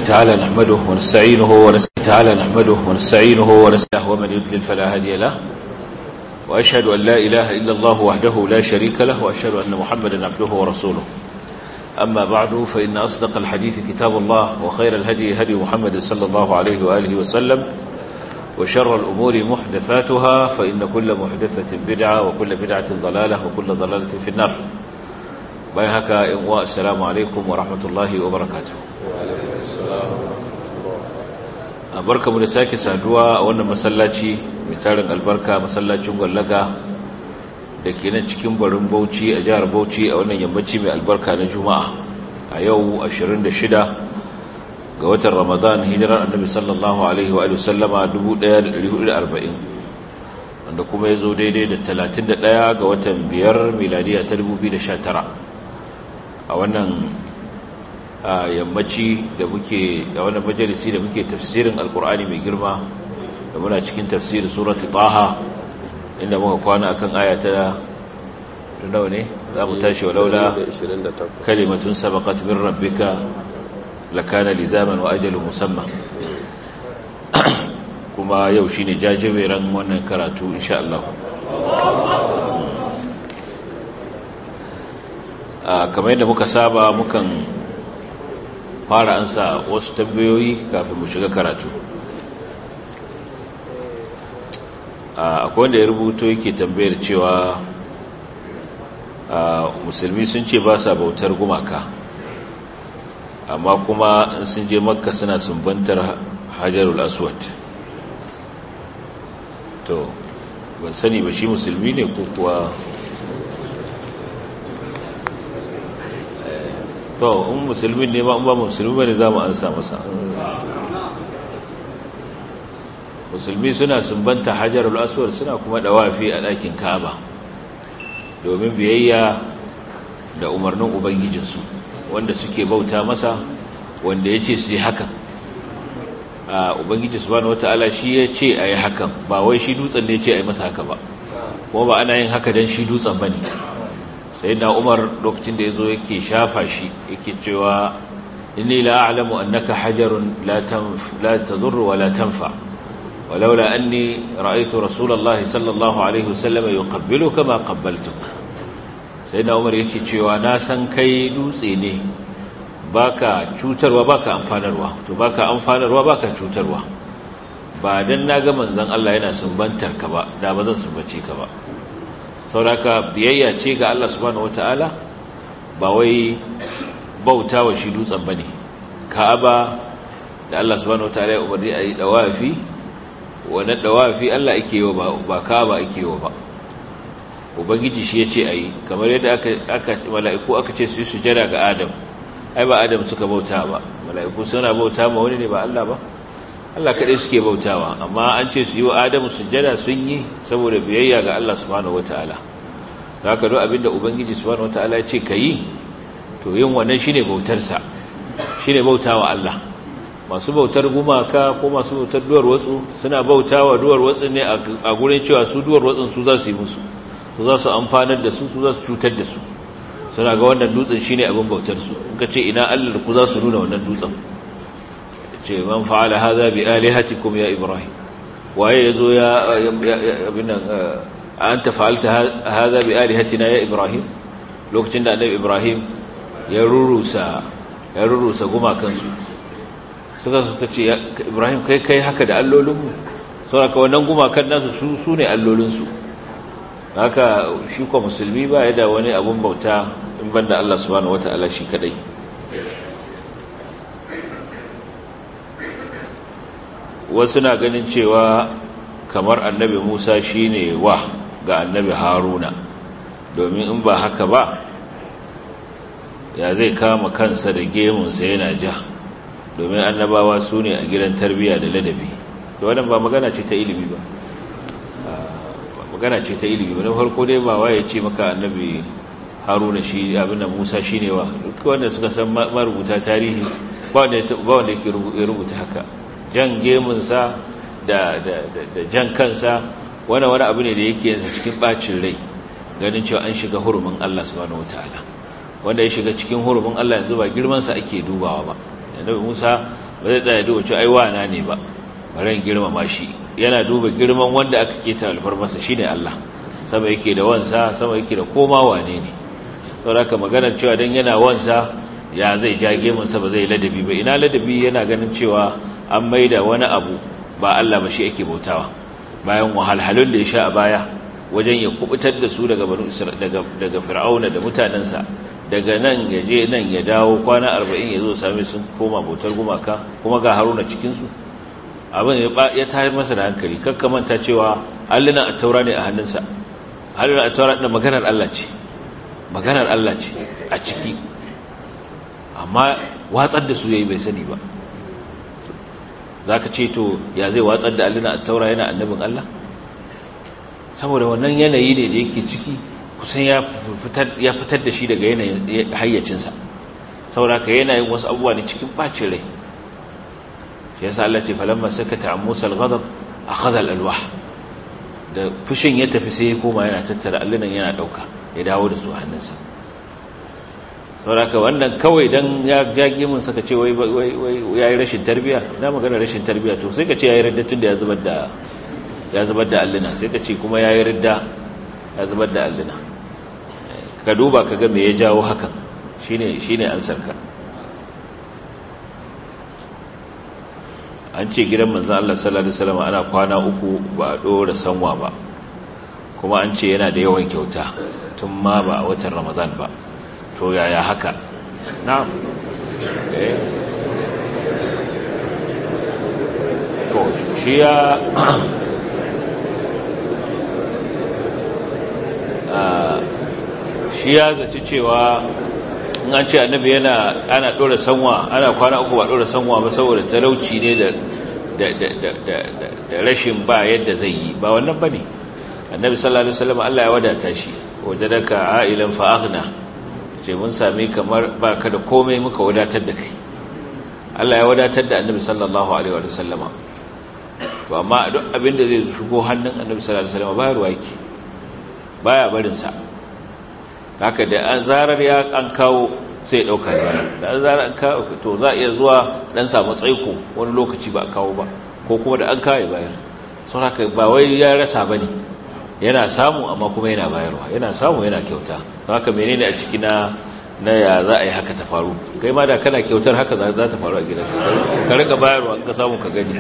تعالى نحمده ونستعينه ونستغفره ومن يضلل فلا هادي له وأشهد أن لا إله إلا الله وحده لا شريك له وأشهد أن محمدا عبده ورسوله أما بعد فإن أصدق الحديث كتاب الله وخير الهدي هدي محمد صلى الله عليه وآله وسلم وشر الأمور محدثاتها فإن كل محدثة بدعة وكل بدعة ضلالة وكل ضلالة في النار بايهك السلام عليكم ورحمة الله وبركاته barka mu da sake saduwa a wannan masallaci mai tarin albarka masallacin Gwallaga da ke nan cikin barin Bauchi a jihar Bauchi a wannan yammaci mai albarka na Juma'a a yau 26 ga watan Ramadan hijirar Annabi sallallahu alaihi wa sallama 1440 wanda kuma yazo daidai da 31 ga watan 5 miladiya ta 2019 a wannan yammaci da muke a wannan majalisi da muke tafsirin alkur'ani mai girma da muna cikin tafsirin surati taha inda muka kwana akan aya ta nawa ne za mu tashi walaula kalimatun sabaqat min rabbika lakana lizaman wa ajalun musamma kuma yau shine jajiberan wannan karatu insha Allah kamar yadda muka saba mukan fara ansa wasu tambayoyi kafin mu shiga karatu akwai wanda ya rubuto yake tambayar cewa musulmi sun ce ba sa bautar gumaka amma kuma sun je makka suna sumbantar hajarul aswad to ban sani ba shi musulmi ne ko kuwa to in musulmi ne ba musulmi ne za mu ansa masa musulmi suna sumbanta hajarul aswad suna kuma dawafi a ɗakin Ka'aba domin biyayya da umarnin ubangijinsu wanda suke bauta masa wanda ya ce su yi hakan ubangiji subhanahu wataala shi ya ce a yi hakan ba wai shi dutsen ne ya ce a yi masa haka ba kuma ba ana yin haka don shi dutsen ba ne sai na umar lokacin da ya zo yake shafa shi yake cewa inni la a'lamu annaka hajarun la tadurru wa la tanfa walaula anni ra'aytu rasulullahi sallallahu alaihi wasallam yuqabbiluka ma qabbaltuk sai na umar yake cewa na san kai dutse ne baka cutarwa baka amfanarwa to baka amfanarwa baka cutarwa ba dan naga manzon Allah yana sumbantar ka ba da bazan sumbace ka ba sauraka biyayya ce ga Allah subhanahu wataala ba wai bauta wa shi dutsen bane Ka'aba da Allah subhanahu wataala ya umarni a yi dawafi wannan dawafi Allah yake yi ba Ka'aba yake yi ba ubangiji shi yace ayi kamar yadda aka mala'iku aka ce su yi sujada ga Adam ai ba Adam suka bauta ba mala'iku suna bauta ma wani ne ba Allah ba Allah kaɗai suke bautawa amma an ce su yi wa Adamu sujjada sun yi saboda biyayya ga Allah subhanahu wataala da haka duk abinda ubangiji subhanahu wataala ya ce ka yi to yin wannan shine bautarsa shine bautawa Allah masu bautar gumaka ko masu bautar duwar watsu suna bautawa duwar watsu ne a gurin cewa su duwar watsun su za su yi musu su za su amfanar da su su za su cutar da su suna ga wannan dutsen shine abin bautar su in ka ce ina Allah da ku za su nuna wannan dutsen ce man fa'ala hadha bi alihatikum ya ibrahim waye yazo ya abinan anta fa'alta hadha bi alihatina ya ibrahim lokacin da annabi ibrahim ya rurusa gumakan su suka ce ibrahim kai haka da allolinmu saboda wannan gumakan nasu su ne allolinsu haka shi ko musulmi ba ya da wani abun bauta in banda Allah subhanahu wataala shi kadai wasu na ganin cewa kamar annabi Musa shine wa ga annabi Haruna domin in ba haka ba ya zai kama kansa da gemunsa yana ja domin annabawa su ne a gidan tarbiyya da ladabi da wannan ba magana ce ta ilimi ba magana ce ta ilimi wani farko dai ba waye ce maka annabi Haruna shi abin da Musa shine wa duk wanda suka san marubuta tarihi ba wanda yake rubuta haka jan gemunsa da jan kansa wani abu ne da yake yanzu cikin bacin rai ganin cewa an shiga hurumin Allah subhanahu wataala wanda ya shiga cikin hurumin Allah yanzu ba girmansa ake dubawa ba annabi Musa ba zai tsaya duba cewa ai wana ne ba ran girmama shi, yana duba girman wanda aka keta alfarmasa shine Allah, sama yake da wansa, sama yake da koma wane ne. saboda haka maganar cewa dan yana wansa ya zai jage munsa ba zai ladabi ba, ina ladabi yana ganin cewa an maida wani abu ba Allah ba shi yake bautawa, bayan wahalhalun da ya sha a baya wajen ya kubutar da su daga banu daga fir'auna da mutanensa, daga nan ya je nan ya dawo kwana 40 ya zo same sun koma bautar gumaka, kuma ga Haruna cikin su. Abin ya tayar masa da hankali, kakkamanta cewa alluna at-taura ne a hannunsa, alluna at-taura din maganar Allah ce, maganar Allah ce a ciki, amma watsar da su yayi bai sani ba. zaka ce to ya zai watsar da alluna at-taura yana annabin Allah? Saboda wannan yanayi ne da yake ciki, kusan ya fitar da shi daga yanayin hayyacinsa, saboda ka yanayin wasu abubuwa ne cikin bacin rai. shi yasa Allah ce falamma sakata an Musa al-ghadab akhadha al-alwah, da fushin ya tafi sai ya koma yana tattara allunan yana dauka ya dawo da su hannunsa. saboda ka wannan kawai dan ya jage mun saka ce wai yayi rashin tarbiya, ina magana rashin tarbiya to sai ka ce yayi radda tun da ya zubar da alluna, sai ka ce kuma yayi radda ya zubar da alluna. ka duba ka ga me ya jawo hakan, shine ansarka. an ce gidan manzon Allah sallallahu alaihi wasallam ana kwana 3 ba a dora sanwa ba, kuma an ce yana da yawan kyauta tun ma ba a watan Ramadan ba. to yaya haka? na'am to shi ya zaci cewa in an ce annabi ana dora sanwa, ana kwana 3 ba dora sanwa ba saboda talauci ne da rashin ba yadda zai yi, ba wannan bane. annabi sallallahu alaihi wasallam Allah ya wadata shi, wajadaka ailan fa aghna, ce mun same kamar baka da komai muka wadatar da kai. Allah ya wadatar da annabi sallallahu alaihi wasallama, to amma duk abin da zai shigo hannun annabi sallallahu alaihi wasallama ba ruwa yake, baya barin sa. haka da an zarar ya an kawo sai dauka da an zarar an kawo to za iya zuwa dan samu tsaiko wani lokaci ba kawo ba, ko kuma da an kawo bayar. sun haka ba wai ya rasa bane, yana samu amma kuma yana bayarwa, yana samu yana kyauta. sun haka menene a ciki na ya za a yi haka ta faru? kai ma da kana kyautar haka za ta faru a gidanka, ka rika bayarwa ka samu ka gani.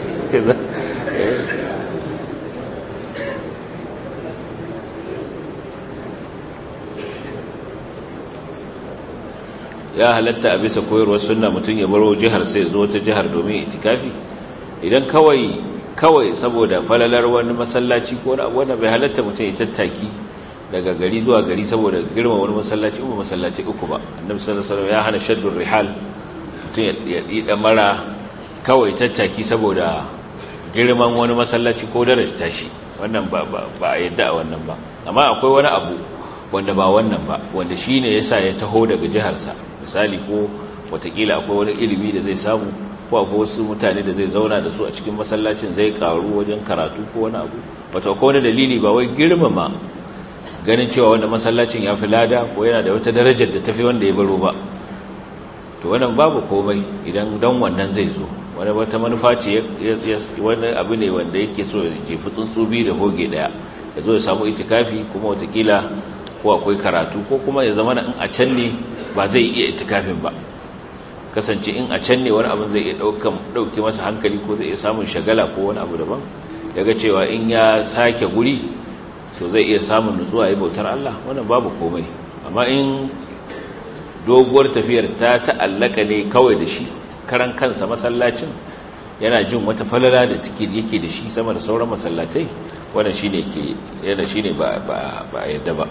ya halatta a bisa koyarwar sunna mutum ya baro jihar sai zo ta jihar domin itikafi? idan kawai saboda falalar wani masallaci ko wanda bai halatta mutum ya tattaki daga gari zuwa gari saboda girma wani masallaci ba masallaci uku ba. annabi sallallahu alaihi wasallam ya hana shaddur rihal, mutum ya dida mara kawai tattaki saboda girman wani masallaci ko daraja tashi, wannan ba a yadda a wannan ba. amma akwai wani abu wanda ba wannan ba, wanda shine yasa ya taho daga jiharsa. misali ko watakila akwai wani ilimi da zai samu, ko akwai wasu mutane da zai zauna da su a cikin masallacin zai karu wajen karatu ko wani abu, wato akwai wani dalili ba wai girmama ganin cewa wanda masallacin ya fi lada ko yana da wata darajar da tafi wanda ya baro ba. to wannan babu komai idan dan wannan zai zo, wani wata manufa ce, wani abu ne wanda yake so ya jefi tsuntsubi da hoge daya, ya zo ya samu itikafi kuma watakila ko akwai karatu, ko kuma ya zama in a can ne ba zai iya itikafin ba, kasance in a can ne wani abin zai iya dauke masa hankali, ko zai iya samun shagala ko wani abu daban, yaga cewa in ya sake guri to zai iya samun nutsuwa ya bautar Allah, wannan babu komai. amma in doguwar tafiyar ta ta'allaka ne kawai da shi karan kansa masallacin, yana jin wata falala da yake da shi sama da sauran masallatai, wannan shine ba yadda ba.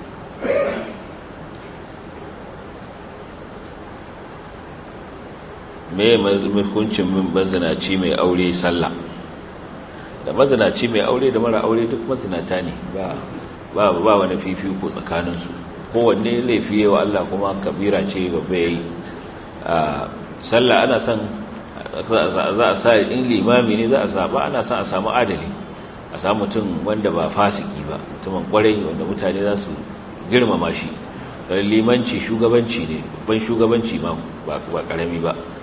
me hukuncin mazinaci mai aure sallah? da mazinaci mai aure da mara aure duk mazinata ne, ba wani fifiko tsakaninsu, kowanne laifi yawa Allah kuma kabira ce babba yayi. sallah ana son za a sa in limami ne za a saba, ana son a samu adali, a samu mutum wanda ba fasiki ba, mutumin kwarai wanda mutane za su girmama shi. limanci shugabanci ne, babban shugabanci ma ba karami ba,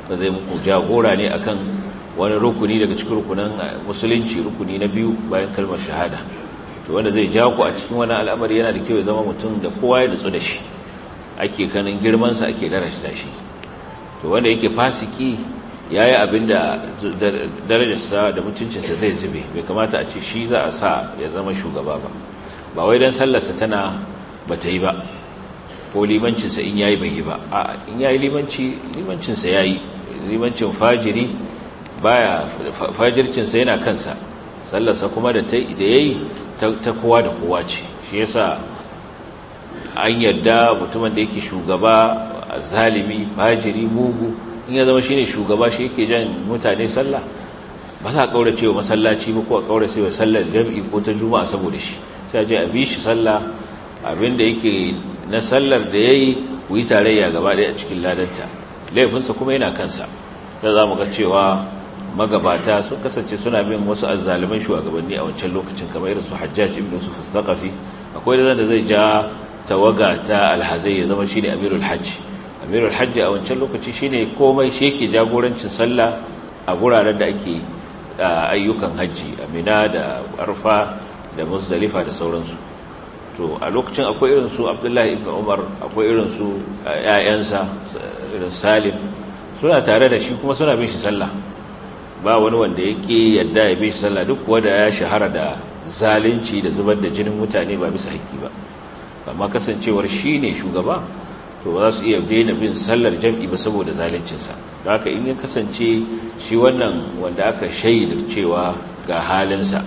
ba zai muku jagora ne akan wani rukuni daga cikin rukunan musulunci, rukuni na biyu bayan kalmar shahada. To wanda zai ja ku a cikin wani al'amari yana da kyau ya zama mutum da kowa ya nutsu da shi, ake kanin girmansa, ake darasta shi. To wanda yake fasiki ya yi abin da darajarsa da mutuncinsa zai zube, bai kamata a ce shi za a sa ya zama shugaba ba. Ba wai don sallarsa tana ba ta yi ba, ko limancinsa in yayi bai yi ba. A in yayi limancinsa ya yi, limancin fajiri baya, fajircinsa yana kansa, sallarsa kuma da ya yi ta kowa da kowa ce. Shi yasa an yarda mutumin da yake shugaba zalimi, fajiri, mugu, in ya zama shine shugaba, shi yake jan mutane sallah, ba za a kaurace wa masallaci ba, ko a kaurace wa sallar jami'i ko ta juma'a saboda shi. Sai a je a bi shi sallah, abinda yake na sallar da yayi ku yi tarayya gaba ɗaya a cikin ladanta, laifinsa kuma yana kansa. Da za mu ga cewa magabata sun kasance suna bin wasu azzaliman shugabanni a wancan lokacin, kamar irin su Hajjaj ibn Yusuf al-Thaqafi. Akwai da zai ja tawaga ta alhazai ya zama shine amirul hajj. Amirul hajji a wancan lokaci shine komai, shi yake jagorancin sallah a guraren da ake ayyukan hajji, Amina da Arfa da Muzdalifa da sauransu. To a lokacin akwai irin su Abdullahi ibn Umar, akwai irin su ƴaƴansa irin Salim, suna tare da shi kuma suna bin shi sallah. Ba wani wanda yake yadda ya bin shi sallah, duk wanda ya shahara da zalunci da zubar da jinin mutane ba bisa haƙƙi ba. Amma kasancewar shi ne shugaba, to ba za su iya daina bin sallar jam'i ba saboda zaluncinsa. Da haka in ya kasance shi wannan wanda aka shaida cewa ga halinsa,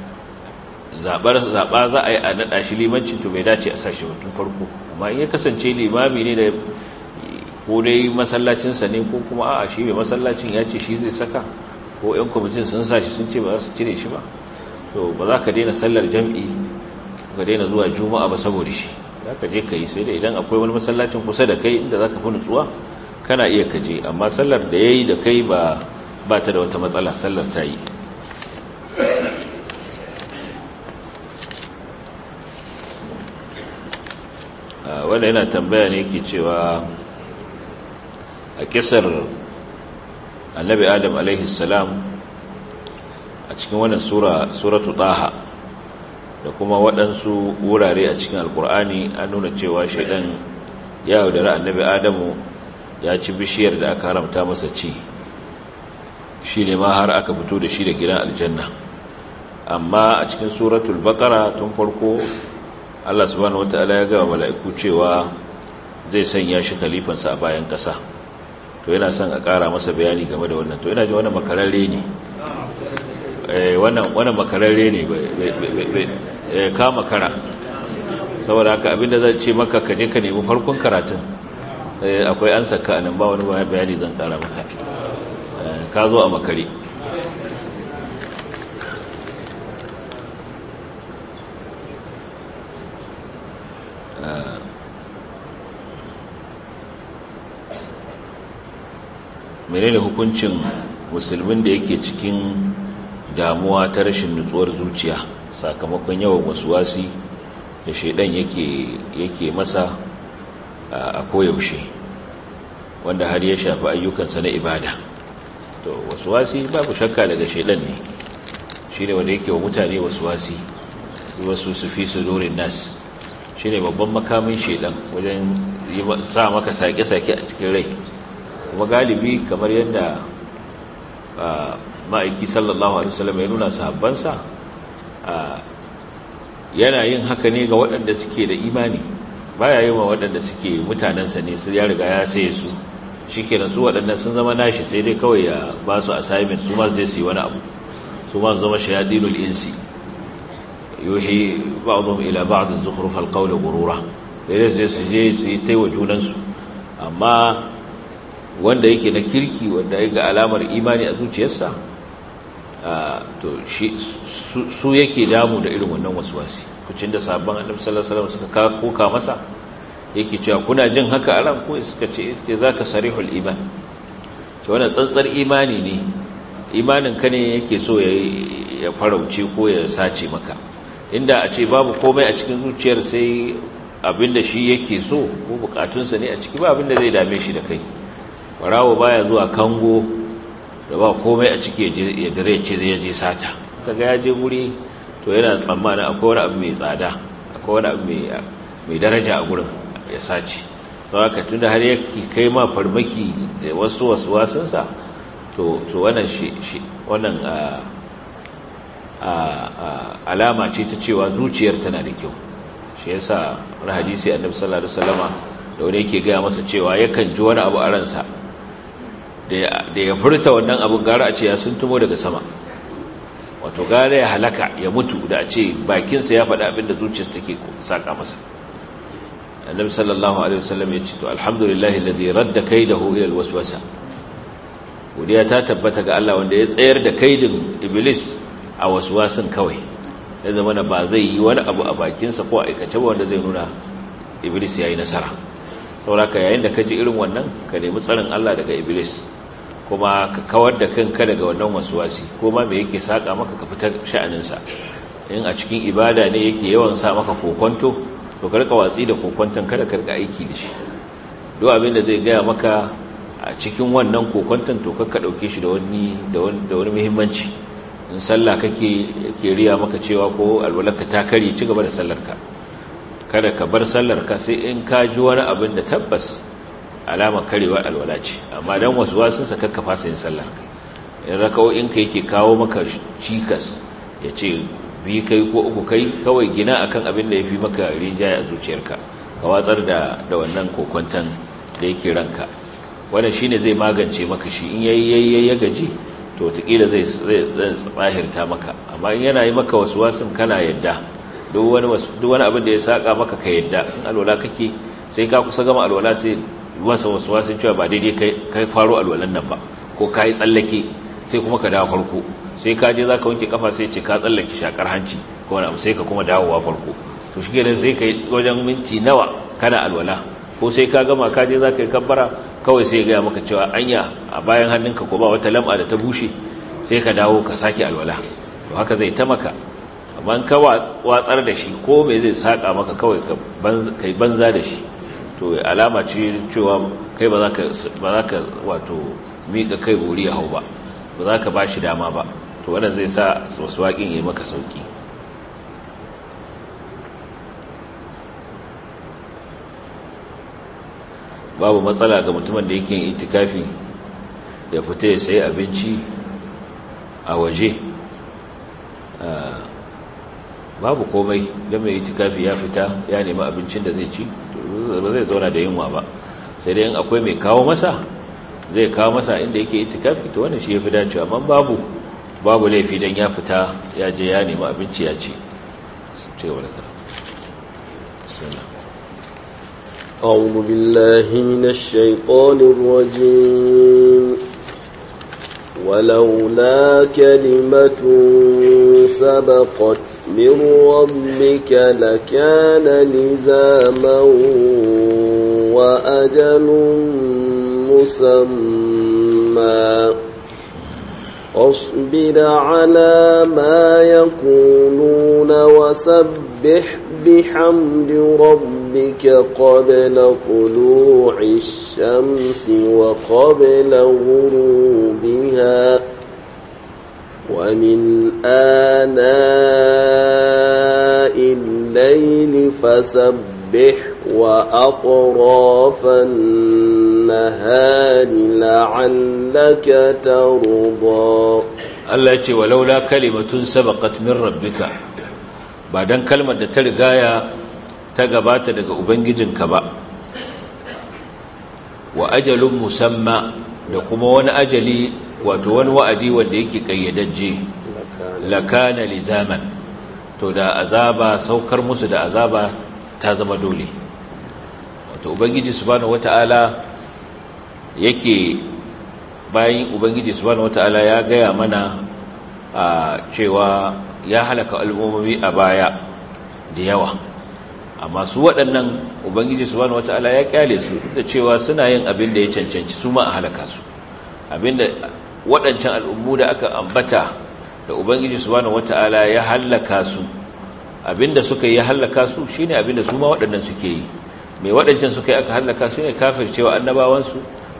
zaɓa za a yi a naɗa shi limancin, to bai dace a sashi mutum farko. Amma in ya kasance limami ne da ko dai masallacinsa ne, ko kuma a'a shi mai masallacin ya ce shi zai saka, ko 'yan kwamitin sun sa shi sun ce ba za su cire shi ba, to ba za ka daina sallar jam'i, ka daina zuwa juma'a ba saboda shi. Za ka je ka yi, sai da idan akwai wani masallacin kusa da kai inda za ka fi nutsuwa, kana iya ka je. Amma sallar da ya yi da kai ba ta da wata matsala, sallar ta yi. Wanda yana tambaya ne ke cewa a kisar annabi Adam alaihi salam a cikin wannan suratu Taha da kuma waɗansu wurare a cikin alkur'ani an nuna cewa shaidan ya yaudari annabi Adamu, ya ci bishiyar da aka haramta masa ci, shi ne ma har aka fito da shi da gidan aljanna. Amma a cikin suratul baqara tun farko Allah subhanahu wataala ya ga mala'iku cewa zai sanya shi khalifansa a bayan ƙasa. To yana son a ƙara masa bayani game da wannan. To ina ji wannan makararre ne, wannan makararre ne, ka makara. Saboda haka abinda zan ce maka, ka je ka nemi farkon karatun, akwai an saka nan, ba wani bayani zan ƙara maka, ka zo a makare. Menene hukuncin musulmin da yake cikin damuwa ta rashin nutsuwar zuciya sakamakon yawan wasuwasi da shaidan yake masa a koyaushe, wanda har ya shafi ayyukansa na ibada? To wasuwasi babu shakka daga shaidan ne, shine wanda yake wa mutane wasuwasi, wasu su fi sudurin nas, shine babban makamin shaidan wajen sa maka sake-sake a cikin rai. Kuma galibi kamar yadda ma'aiki sallallahu alaihi wasallam ya nuna sahabbansa, yana yin haka ne ga waɗanda suke da imani, baya yi wa waɗanda suke mutanensa ne, su ya riga ya saye su, shikenan su waɗanda sun zama nashi, sai dai kawai ya ba su assignment, su ma zai su yi wani abu, su ma zama shayadinul insi yuhi ba'dhum ila ba'd zukhruf al-qawl ghurura, dai su je su yi taiwa junansu. Amma wanda yake na kirki, wanda ya ga alamar imani a zuciyarsa, to su yake damu da irin wannan waswasi. Kucin da sabon annabi sallallahu alaihi wasallam suka koka masa, yake cewa kuna jin haka a ran ko? Suka ce zaka sarihul iman, ce wannan tsantsar imani ne, imanin ka ne yake so ya farauce ko ya sace maka. Inda a ce babu komai a cikin zuciyar sai abinda shi yake so ko bukatunsa ne a ciki, ba abinda zai dame shi da kai. barawo baya zuwa kango da ba komai a ciki ya dire ce zai je sata kaga ya je guri to yana tsammanin akwai wani abu mai tsada akwai wani abu mai daraja a gurin ya sace saboda tunda har yake kai ma farmaki da wasu wasansa to wannan wannan alama ce ta cewa zuciyar tana da kyau. Shi yasa wani hadisi annabi sallallahu alaihi wasallama da wani yake gaya masa cewa yakan ji wani abu a ransa da ya furta wannan abun gara a ce ya suntumo daga sama, wato gara ya halaka ya mutu da a ce bakinsa ya faɗa abin da zuciyarsa take saka masa. annabi sallallahu alaihi wasallam ya ce to alhamdulillahi alladhi radda kaidahu ila alwaswasa, godiya ta tabbata ga Allah wanda ya tsayar da kaidin iblis a waswasin kawai, ya zama ba zai yi wani abu a bakinsa ko a aikace ba wanda zai nuna iblis yayi nasara. saboda yayin da ka ji irin wannan ka nemi tsarin Allah daga iblis, kuma ka kawar da kanka daga wannan waswasi, ko ma me yake saka maka ka fitar sha'aninsa. in a cikin ibada ne yake yawan sa maka kokonto, to ka rika watsi da kokonton kada ka rika aiki da shi. duk abin da zai gaya maka a cikin wannan kokonton to ka dauke shi da wani muhimmanci. in sallah kake riya maka cewa ko alwalarka ta kare, ci gaba da sallarka, kada ka bar sallarka sai in ka ji wani abin da tabbas alama karewar alwala ce, amma dan wasu wasunsa kakka fasa yin sallarka. in raka'o'inka yake kawo maka cikas ya ce bi kai ko uku kai, kawai gina akan abin da ya fi maka rinjaye a zuciyarka, ka watsar da wannan kokonton da yake ranka. wannan shine zai magance maka shi. in yayi ya gaji to wataƙila zai tsahirta maka, amma in yana yi maka wasu wasun kana yadda, duk wani abin da ya saka maka ka yadda. in alwala kake sai ka kusa gama alwala sai masa wasu wasun cewa ba daidai kai faro alwalan nan ba, ko ka yi tsallake sai kuma ka dawo farko, sai ka je za ka wanke kafa sai ce ka tsallake shakar hanci ko wani abu, sai ka kuma dawowa farko. to shi kenan sai ka yi wajen minti nawa kana alwala, ko sai ka gama ka je za ka yi kabbara kawai sai ya gaya maka cewa anya a bayan hannunka ko ba wata lam'a da ta bushe, sai ka dawo ka sake alwala. to haka zai ta maka, amma ka watsar da shi ko me zai saka maka kawai kai banza da shi, to alama ce cewa kai ba za ka wato miƙa kai buri ya hau ba za ka ba shi dama ba. to wannan zai sa wasu waƙin ya yi maka sauƙi. babu matsala ga mutumin da yake itikafi ya fita ya sayi abinci a waje, babu komai don mai itikafi ya fita ya nemi abincin da zai ci, ba zai zauna da yunwa ba. sai dai akwai mai kawo masa, zai kawo masa inda yake itikafi, to wannan shi ya fi dacewa. amma babu laifi don ya fita ya je ya nemi abinci ya ci. أعوذ بالله من الشيطان الرجيم. ولولا كلمة سبقت من ربك لكان لزاما وأجل مسمى واصبر على ما يقولون وسبح بحمد ربك قبل طلوع الشمس وقبل غروبها ومن آناء الليل فسبح وأطراف النهار لعلك ترضى. الله يقول ولولا كلمة سبقت من ربك، بعدين كلمة ترغايا تغبات daga ubangijinka ba, wa ajalun musamma, da kuma wani ajali, wato wani wa'adi wanda yake kayyadajje, lakana lizaman, to da azaba, saukar musu da azaba ta zama dole. wato ubangiji subhanahu wata'ala yake, bayan ubangiji subhanahu wata'ala ya gaya mana cewa ya halaka al'ummomi a baya da yawa, amma su waɗannan ubangiji subhanahu wata'ala ya kyale su da cewa suna yin abin da ya cancanci su ma a halaka su. abinda waɗancan al'ummu da aka ambata da ubangiji subhanahu wata'ala ya halaka su, abinda suka yi halaka su shine abinda su ma waɗannan suke yi. mai waɗancan suka yi aka halaka su ne kafircewa annabawansu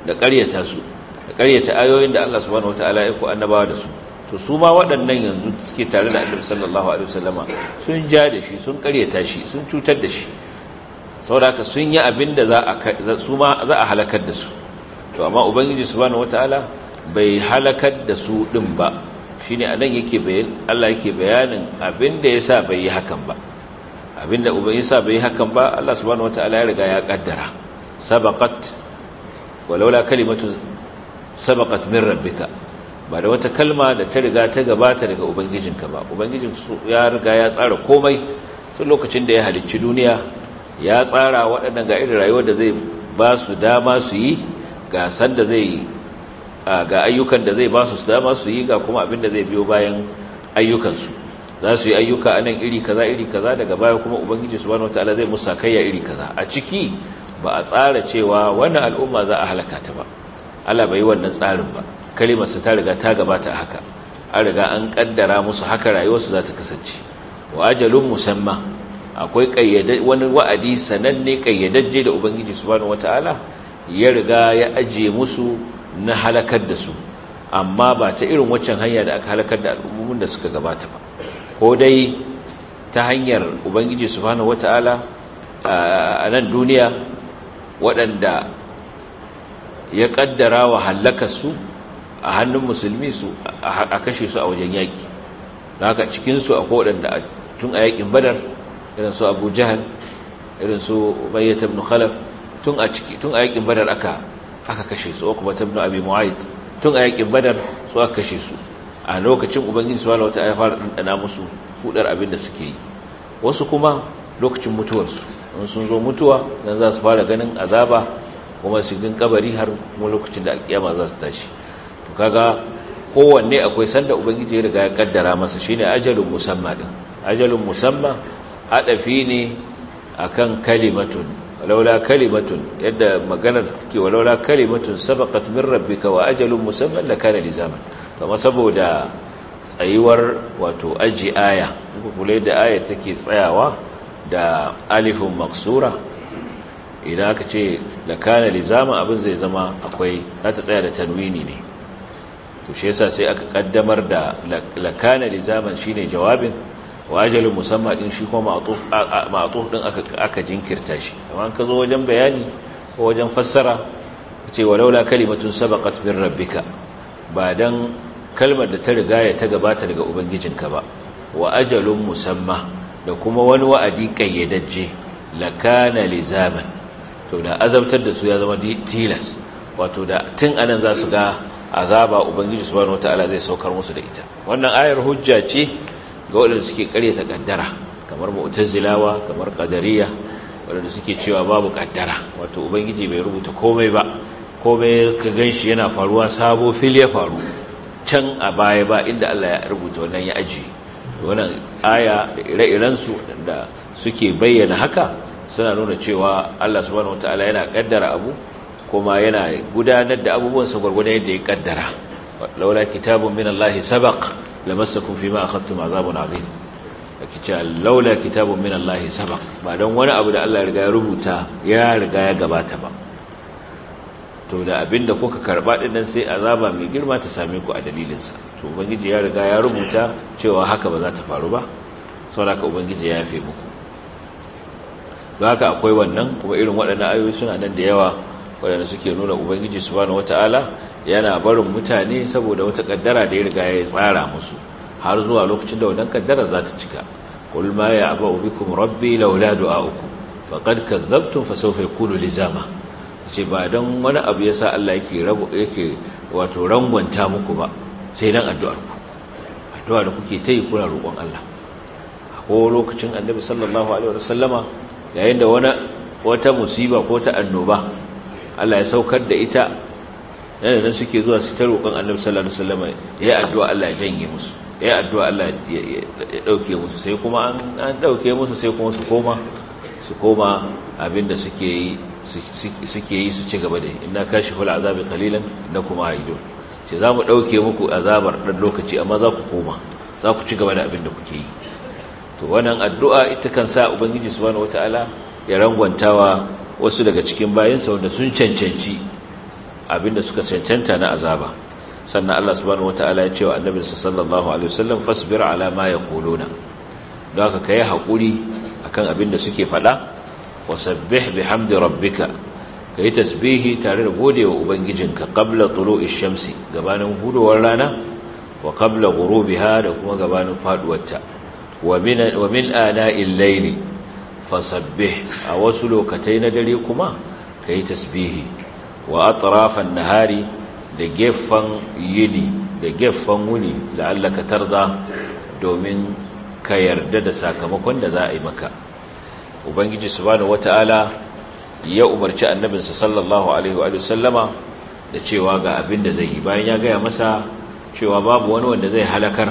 da ƙaryata su da ƙaryata ayoyin da Allah subhanahu wataala ya ko annabawa da su. To su ma waɗannan yanzu suke tare da Annabi sallallahu alaihi wasallama sun ja da shi, sun ƙaryata shi, sun cutar da shi, saboda haka sun yi abin da za a halakar da su. To amma ubangiji subhanahu wataala bai halakar da su din ba, shine anan Allah yake bayanin abin da yasa bai yi hakan ba. Abin da ubangiji yasa bai yi hakan ba, Allah subhanahu wataala ya riga ya kaddara. Sabaqat walaula kalimatu sabaqat min rabbika, ba da wata kalma da ta riga ta gabata daga ubangijinka ba. Ubangijin ya riga ya tsara komai tun lokacin da ya halicci duniya, ya tsara waɗannan ga irin rayuwar da zai ba su dama su yi, ga sanda zai ga ayyukan da zai ba su dama su yi, ga kuma abin da zai biyo bayan ayyukansu. Za su yi ayyuka a nan iri kaza daga baya kuma ubangiji subhanahu wataala zai musa kayya iri kaza. A ciki ba a tsara cewa wannan al'umma za a halaka ta ba, Allah bai yi wannan tsarin ba. Kalimarsa ta riga ta gabata a haka, an riga an kaddara musu haka rayuwarsu za ta kasance. Wa ajalun musamma, akwai wani wa'adi sananne kayyadajje da ubangiji subhanahu wataala ya riga ya ajiye musu na halakar da su, amma ba ta irin waccan hanya da aka halakar da al'ummomin da suka gabata ba. Ko dai ta hanyar ubangiji subhanahu wataala a nan duniya waɗanda ya kaddara wa halakar su a hannun musulmi su a kashe su a wajen yaƙi. Da haka cikinsu akwai waɗanda tun a yaƙin badar, irin su abu jahal, irin su umayyah ibn khalaf, tun a yaƙin badar aka kashe su. Uqba ibn abi mu'ayth, tun a yaƙin badar su aka kashe su. A lokacin ubangiji subhanahu wataala ya fara dandana musu hudar abin da suke yi. Wasu kuma lokacin mutuwarsu, in sun zo mutuwa dan za su fara ganin azaba kuma su gin kabari har mu lokacin da alkiyama za su tashi. To kaga kowanne akwai sanda ubangiji ya riga ya kaddara masa, shine ajalun musamma din. Ajalun musamma adafi ne akan kalimatun, walaula kalimatun, yadda maganar take walaula kalimatun sabaqat min rabbika wa ajalun musamman lakana lizaman. Kuma saboda tsayuwar wato aji aya, kula da aya take tsayawa da alifun maksura, idan aka ce lakana lizaman abin zai zama akwai za ta tsaya da tanwini ne. To shi yasa sai aka kaddamar da lakana lizaman shine jawabin, wa ajalin musamman din shi kuma ma'atuf din aka jinkirta shi. Amma ka zo wajen bayani ko wajen fassara ce walaula kalimatun sabaqat min rabbika, ba dan kalmar da ta riga ya ta gabata daga ubangijinka ba, wa ajalun musamma, da kuma wani wa'adi kayyadajje, lakana lizaman, to da azabtar da su ya zama tilas. Wato da tun anan za su ga azaba ubangiji subhanahu wataala zai saukar musu da ita. Wannan ayar hujja ce ga waɗanda suke ƙaryata ƙaddara, kamar mu'tazilawa, kamar qadariyya, waɗanda suke cewa babu ƙaddara, wato ubangiji bai rubuta komai ba, komai ka ganshi yana faruwa sabo fil ya faru can a baya ba inda Allah ya rubuta wannan ya aji. Wannan aya da ire-iren su da suke bayyana haka suna nuna cewa Allah subhanahu wataala yana ƙaddara abu kuma yana gudanar da abubuwan sa gurgurdan yadda ya ƙaddara. Laula kitabun min Allah sabaq lamassakum fima akhadtum azabun azim. Kice laula kitabun min Allah sabaq, ba dan wani abu da Allah ya riga ya rubuta ya riga ya gabata ba, to da abinda kuka karba din nan sai azaba mai girma ta same ku a dalilin sa. To ubangiji ya riga ya rubuta cewa haka ba za ta faru ba, saboda ubangiji ya yafe muku. Don haka akwai wannan, kuma irin waɗannan ayoyi suna nan da yawa waɗanda suke nuna ubangiji subhanahu wataala yana barin mutane saboda wata kaddara da ya riga ya tsara musu har zuwa lokacin da wannan kaddara za ta cika. Qul ma ya'ba'u bikum rabbi laula du'a'ukum faqad kadzabtum fasawfa yakunu lizama. Ce ba dan wani abu yasa Allah yake wato rangwanta muku ba, sai dan addu'ar ku, addu'a da kuke tayi kuna roƙon Allah. Ko lokacin Annabi sallallahu alaihi wasallama yayin da wata musiba ko ta annoba Allah ya saukar da ita, nan suke zuwa su ta roƙon Annabi sallallahu alaihi wasallama yayi addu'a Allah ya janye musu, yayi addu'a Allah ya dauke musu, sai kuma an dauke musu sai kuma su koma abinda suke yi su ci gaba da inna kashiful azabi qalilan innakum aidun. Ce za mu dauke muku azabar dan lokaci amma za ku koma, za ku ci gaba da abinda kuke yi. To wannan addu'a ita kan sa ubangiji subhanahu wataala ya rangwantawa wasu daga cikin bayinsa wanda sun cancanci abinda suka cancanta na azaba. Sannan Allah subhanahu wataala ya ce wa annabinsa sallallahu alaihi wasallam fasbir ala ma yaquluna, don haka kai hakuri akan abinda suke faɗa. wasabbih bihamdi rabbika, kai tasbihi tare da godewa ubangijinka qabla tulu'i shamsi, gabanin hudowar rana, wa qabla ghurubiha, da kuma gabanin faduwarta, wa min ana'il layli fasabbih, a wasu lokatai na dare kuma kai tasbihi, wa atrafan nahari, da gefen yini da gefen wuni, la'allaka tarda, domin ka yarda da sakamakon da za a yi maka. Ubangiji subhanahu wata'ala ya umarci annabinsa sallallahu alaihi wa sallama da cewa ga abin da zai yi, bayan ya gaya masa cewa babu wani wanda zai halakar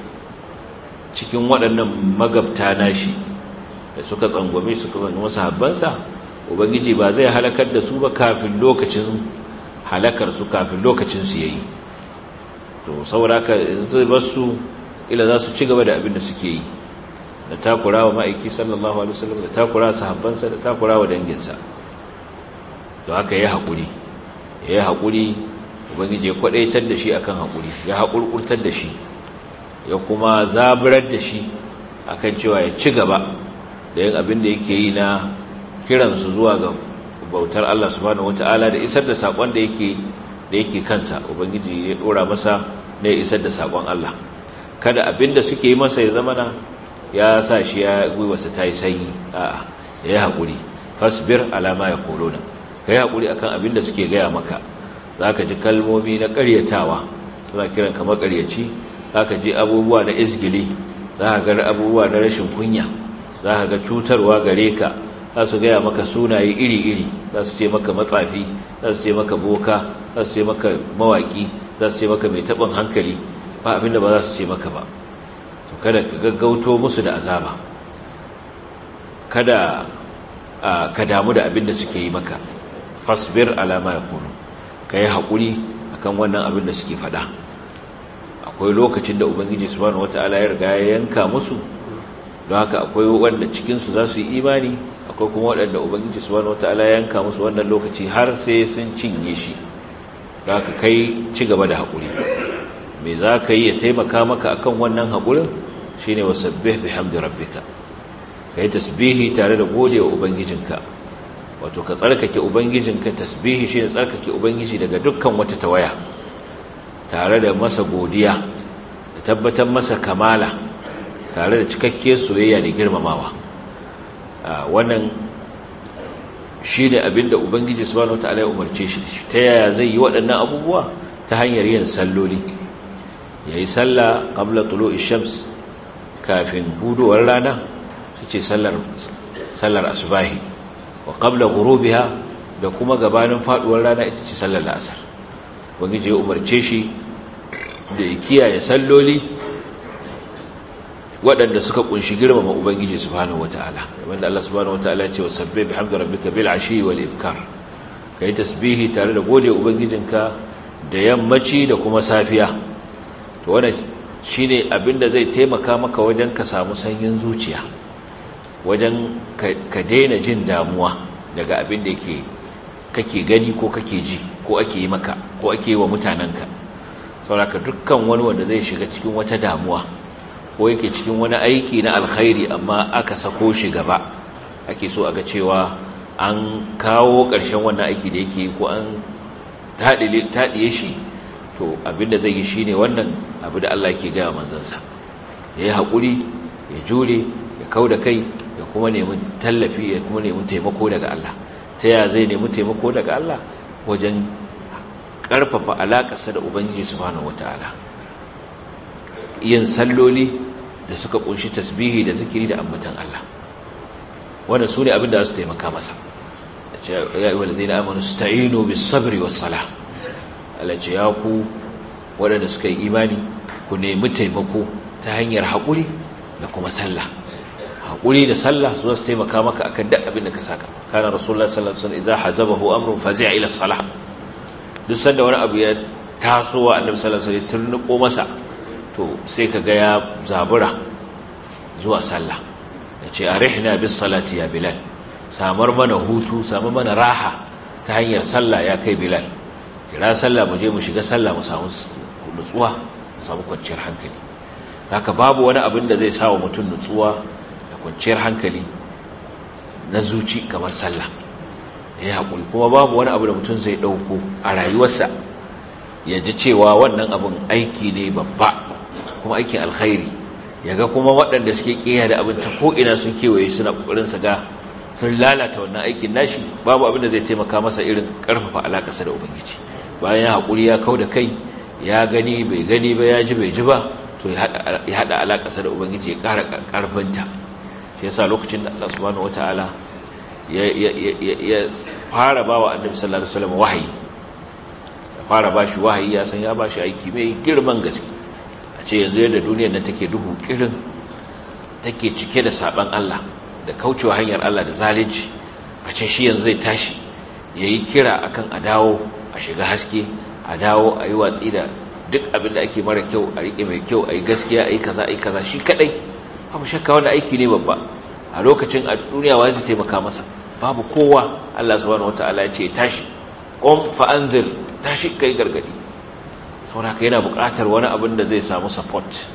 cikin waɗannan magabta nashi da suka tsangwame masa habbansa. Ubangiji ba zai halakar da su ba kafin lokacin halakar su, kafin lokacin su yayi. To saboda haka zai bar su ila za su ci gaba da abin da suke yi, da takurawa ma'aiki sallallahu alaihi wasallam, da takurawa sahabbansa, da takurawa danginsa. To haka yayi hakuri, ubangiji ya kwadaitar da shi akan hakuri, ya hakurkurtar da shi, ya kuma zaburar da shi akan cewa ya ci gaba da yin abin da yake yi na kiransu zuwa ga bautar Allah subhanahu wataala, da isar da sakon da yake kansa. Ubangiji ya dora masa ne isar da sakon Allah. Kada abinda suke yi masa ya zamana ya sa shi ya gwiwarsa ta yi sanyi. A'a, ya yi haƙuri. Fasbir ala ma yaquluna, ka yi haƙuri akan abinda suke gaya maka. Za ka ji kalmomi na ƙaryatawa, suna kiran ka maƙaryaci. Za ka ji abubuwa na izgili, za ka ga abubuwa na rashin kunya, za ka ga cutarwa gare ka. Za su gaya maka sunaye iri-iri, za su ce maka matsafi, za su ce maka boka, za su ce maka mawaƙi, za su ce maka mai taɓin hankali, ba abinda ba za su ce maka ba. To kada ka gaggauto musu da azaba, kada ka damu da abinda suke yi maka. Fasbir ala ma yaqulu, kai haƙuri akan wannan abin da suke faɗa. Akwai lokacin da ubangiji subhanahu wataala ya riga ya yanka musu, don haka akwai wanda cikin su za su yi imani, akwai kuma waɗanda ubangiji subhanahu wataala ya yanka musu wannan lokaci har sai sun cinye shi. Don haka kai ci gaba da haƙuri. Me za ka yi ya taimaka maka akan wannan haƙurin? Shine wasabbih bihamdi rabbika, kai tasbihi tare da gode wa ubangijinka. Wato ka tsarkake ubangijinka. Tasbihi shine tsarkake ubangiji daga dukkan wata tawaya, tare da masa godiya, da tabbatar masa kamala, tare da cikakkiyar soyayya da girmamawa. Wannan shine abinda ubangiji subhanahu wataala ya umarce shi da shi. Ta yaya zai yi waɗannan abubuwa? Ta hanyar yin salloli. Yayi sallah qabla tulu'i shams, kafin hudowar rana, ce sallar asubahi, wa qabla ghurubiha, da kuma gabanin faduwar rana, ita ce sallar asar. Ubangiji ya umarce shi da ya kiyaye salloli waɗanda suka kunshi girmama ubangiji subhanahu wataala, kamar da Allah subhanahu wataala ya ce wasabbih bihamdi rabbika bil ashi wal ibkar, kai tasbihi tare da gode ubangijinka da yammaci da kuma safiya. To wannan shine abinda zai taimaka maka wajen ka samu sanyin zuciya, wajen ka daina jin damuwa daga abin da kake gani ko kake ji ko ake yi maka ko ake yi wa mutanenka. Saboda dukkan wani wanda zai shiga cikin wata damuwa ko yake cikin wani aiki na alkhairi amma aka sako shi gaba, ake so a ga cewa an kawo ƙarshen wannan aiki da yake ko an taɗiye shi, to abinda zai yi shine wannan abu da Allah yake gaya manzansa, ya yi haƙuri, ya jure, ya kau da kai, ya kuma nemi tallafi, ya kuma nemi taimako daga Allah. Ta yaya zai nemi taimako daga Allah? Wajen ƙarfafa alaƙarsa da Ubangiji subhanahu wataala, yin salloli da suka kunshi tasbihi da zikiri da ambatan Allah. Wannan sune abin da za su taimaka masa. Ya ayyuhal ladina amanu ista'inu bis sabri was salah. Allah ce ya ku waɗanda suka yi imani, ku nemi taimako ta hanyar haƙuri da kuma sallah. Haƙuri da sallah su zasu taimaka maka akan duk abin da ka saka. Kana Rasulullah sallallahu alaihi wasallam idza hazabahu amrun fazi'a ila salah. Duk sanda wani abu ya taso wa Annabi sallallahu alaihi wasallam turnuko masa, to sai kaga ya zabura zuwa sallah. Yace arihna bis salati ya Bilal. Samar mana hutu, samar mana raha ta hanyar sallah ya kai Bilal. kira sallah mu je mu shiga sallah mu samu nutsuwa mu samu kwanciyar hankali. Haka babu wani abin da zai sa wa mutum nutsuwa da kwanciyar hankali na zuci kamar sallah. Ya haƙuri, kuma babu wani abu da mutum zai ɗauko a rayuwarsa ya ji cewa wannan abin aiki ne babba kuma aikin alkhairi, yaga kuma waɗanda suke ƙiya da abinci ko ina sun kewaye suna ƙoƙarin su ga sun lalata wannan aikin nashi. Babu abin da zai taimaka masa irin ƙarfafa alaƙarsa da ubangiji. Bayan ya haƙuri, ya kau da kai, ya gani bai gani ba, ya ji bai ji ba, to ya haɗa alaƙarsa da ubangiji ya ƙara ƙarfinta. Shi yasa lokacin da Allah subhanahu wataala ya fara ba wa annabi sallallahu alaihi wasallam wahayi, ya fara ba shi wahayi, ya san ya ba shi aiki mai girman gaske. A ce yanzu yadda duniyar nan take duhu kirin, take cike da saban Allah da kaucewa hanyar Allah da zalunci, a ce shi yanzu zai tashi yayi kira akan a dawo a shiga haske, a dawo a yi watsi da duk abin da ake mara kyau, a riƙe mai kyau, a yi gaskiya, a yi kaza shi kadai. Babu shakka wanda aiki ne babba. A lokacin a duniya wa zai taimaka masa? Babu kowa. Allah subhanahu wataala ya ce tashi, qum fa anzir, tashi kai gargadi. Saboda haka yana buƙatar wani abin da zai samu support,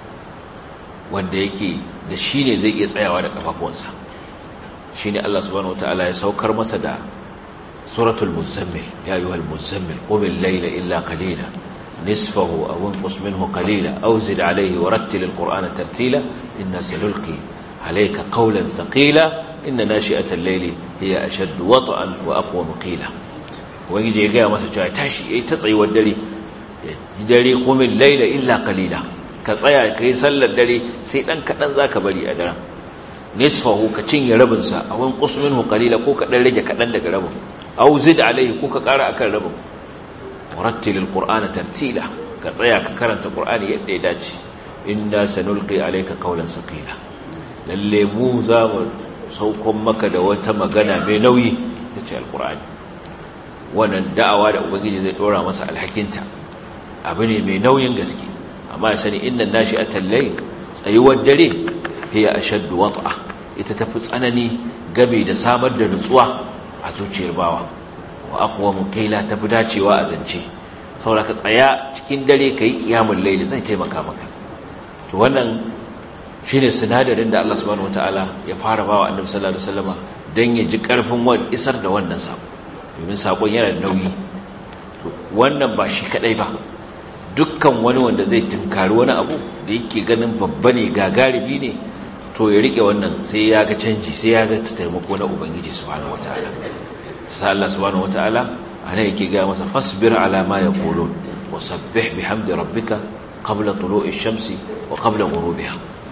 wanda yake da shi ne zai iya tsayawa da kafafuwansa. Shine Allah subhanahu wataala ya saukar masa da suratul muzammil. Ya ayyuhal muzammil qum al-layla illa qalila nisfahu aw inqus minhu qalila aw zid alayhi wa rattil al-qur'ana tartila inna sanulqi alayka qawlan thaqila inna nashi'atal layli hiya ashaddu wat'an wa aqwamu qila. wani je ga masa cewa tashi yayi ta tsayuwar dare qum al-layla illa qalila, ka tsaya kai sallar dare sai dan kadan zaka bari a daren. nisfahu, ka cinye rabin sa, aw inqus minhu qalila, ko ka dan rage kadan daga rabin, aw zid alayhi, ko ka kara akan rabin. warattil alqur'ana tartila, ka tsaya ka karanta qur'ani yadda ya dace. inna sanulqi alayka qawlan saqila, lalle mu za mu saukon maka da wata magana mai nauyi, tace alqur'ani. wannan da'awa da ubangiji zai dora masa alhakinta abu ne mai nauyin gaske, amma ya sani inna nashi'atal layl, tsayuwar dare, hiya ashaddu wat'a, ita tafi tsanani game da samar da nutsuwa a zuciyar bawa. wa aqwamu qila, tafi dacewa a zance. saboda ka tsaya cikin dare kai qiyamul layl zai taimaka maka. to wannan shine sinadarin da Allah subhanahu wataala ya fara bawa Annabi sallallahu alaihi wasallama dan ya ji karfin isar da wannan sako, domin sakon yana da nauyi. to wannan ba shi kadai ba, dukkan wani wanda zai tinkari wani abu da yake ganin babba ne, gagaribi ne, to ya rike wannan sai ya ga canji, sai ya ga taimako na ubangiji subhanahu wataala. sai Allah subhanahu wataala ana yake ga masa fasbir ala ma yaqulun wasabbih bihamdi rabbika qabla tulu'i shamsi wa qabla ghurubiha.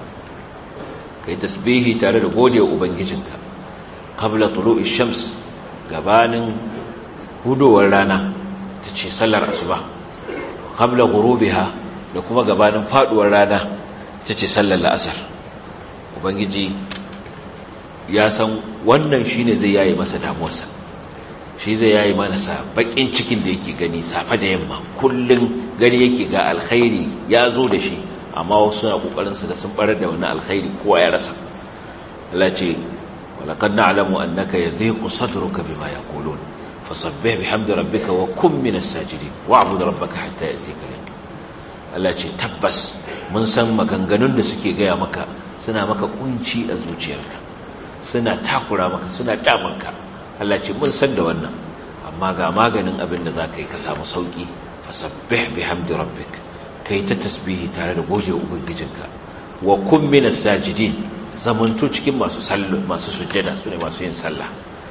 kai tasbihi tare da godewa ubangijinka qabla tulu'i shams, gabanin hudowar rana, tace sallar asuba, qabla ghurubiha, da kuma gabanin faduwar rana, tace sallar la'asar. ubangiji ya san wannan shine zai yayi masa damuwarsa, shi zai yayi manasa bakin cikin da yake gani safa da yamma, kullun gani yake ga alkhairi ya zo da shi, amma wasu na kokarin su da sun barar da wannan alkhairi kowa ya rasa. Allah ce walaqad na'lamu annaka yadhiqu sadruka bima yaqulun fasabbih bihamdi rabbika wa kun minas sajidin wa'bud rabbaka hatta yatika al-yaqin. Allah ce tabbas mun san maganganun da suke gaya maka suna maka kunci a zuciyarka, suna takura maka, suna damanka. Allah ce mun san da wannan, amma ga maganin abin da za ka yi ka samu sauki. fasabbih bihamdi rabbik, kai ta tasbihi tare da goje ubangijinka. wa kun minas sajidin, zamanto cikin masu sujjada, sune masu yin sallah.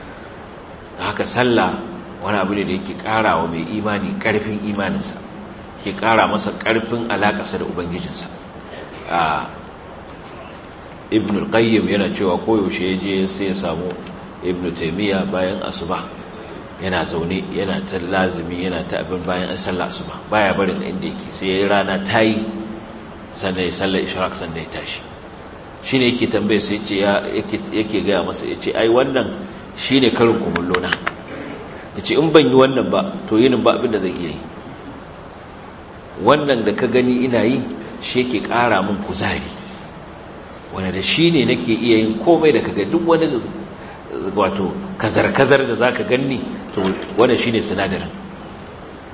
haka sallah wani abu ne da yake karawa mai imani karfin imaninsa, ke kara masa karfin alakarsa da ubangijinsa. ibn al-qayyim yana cewa koyaushe yaje sai ya samu ibn taymiya bayan asuba, yana zaune yana ta lazimi, yana ta abin bayan an sallar asuba, baya barin inda yake sai yayin rana tayi sannan ya sallar ishraq sannan ya tashi. shine yake tambaye sai yake ga masa, yace ai wannan shine karin kumullo na, yace in ban yi wannan ba to yinin ba abin da zan iya yi. wannan da ka gani ina yi shi yake ƙara min kuzari, wanda da shi ne nake iya yin komai da kaga duk wani wato kazar-kazar da zaka ganni, to wannan shine sinadarin.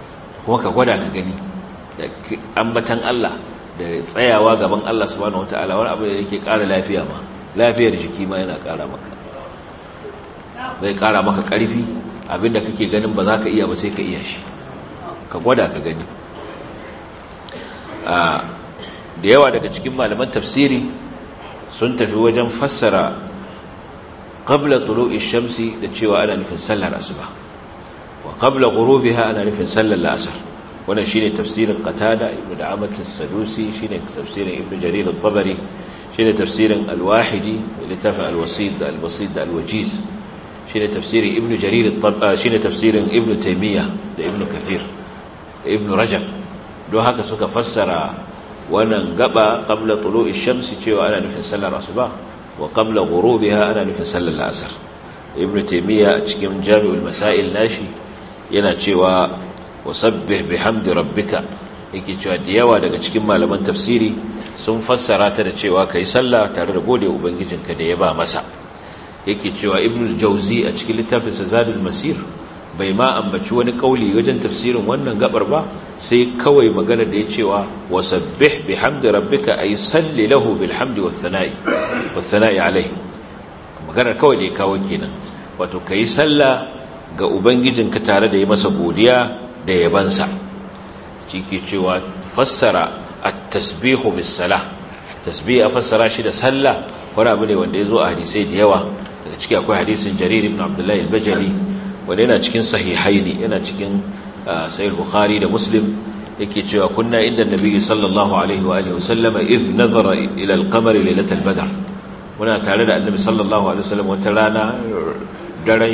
kuma ka gwada ka gani da ambatan Allah da tsayawa gaban Allah subhanahu wataala wani abu da yake ƙara lafiya ma lafiyar jiki ma yana ƙara maka zai ƙara maka ƙarfi abinda kake ganin ba za ka iya ba sai ka iya shi ka gwada ka gani da yawa daga cikin malaman tafsiri sun tafi wajen fassara qabla tulu'i shamsi da cewa ana nufin sallar asuba wa qabla ghurubiha ana nufin sallar asr wannan shine tafsirin qatada ibnu da'amat as-sadusi shine tafsirin ibnu jarir at-tabari shine tafsirin al-wahidi littafin al-wasid al-basid al-wajiz shine tafsirin ibnu jarir shine tafsirin ibnu taymiyyah da ibnu kathir da ibnu rajab don haka suka fassara wannan gaba qabla tulu'i shamsi cewa ana nufin sallar asuba wa qabla ghurubiha ana nufin sallar asr ibnu taymiyyah a cikin jami'ul masail nashi yana cewa wasabbih bihamdi rabbika yake cewa da yawa daga cikin malaman tafsiri sun fassara ta da cewa kai sallah tare da gode ubangijinka da ya ba masa yake cewa ibnu al-jawzi a cikin littafin zadul masir bai ma ambaci wani kauli wajen tafsirin wannan gabar ba sai kawai magana da ya cewa wasabbih bihamdi rabbika ay salli lahu bilhamdi wathana'i alayhi magana kawai da ya kawo kenan wato kai sallah ga ubangijinka tare da yi masa godiya da yabansa cike cewa fassara at-tasbihu bis-salah tasbih a fassara shi da sallah wani abu ne wanda ya zo a hadisai da yawa daga ciki akwai hadisin jarir ibn abdullahi al-bajali wanda yana cikin sahihaini yana cikin sahih bukhari da muslim yake cewa kunna inda annabi sallallahu alaihi wa alihi wasallam idh nazara ila al-qamar laylat al-badr muna tare da annabi sallallahu alaihi wasallam wata rana daren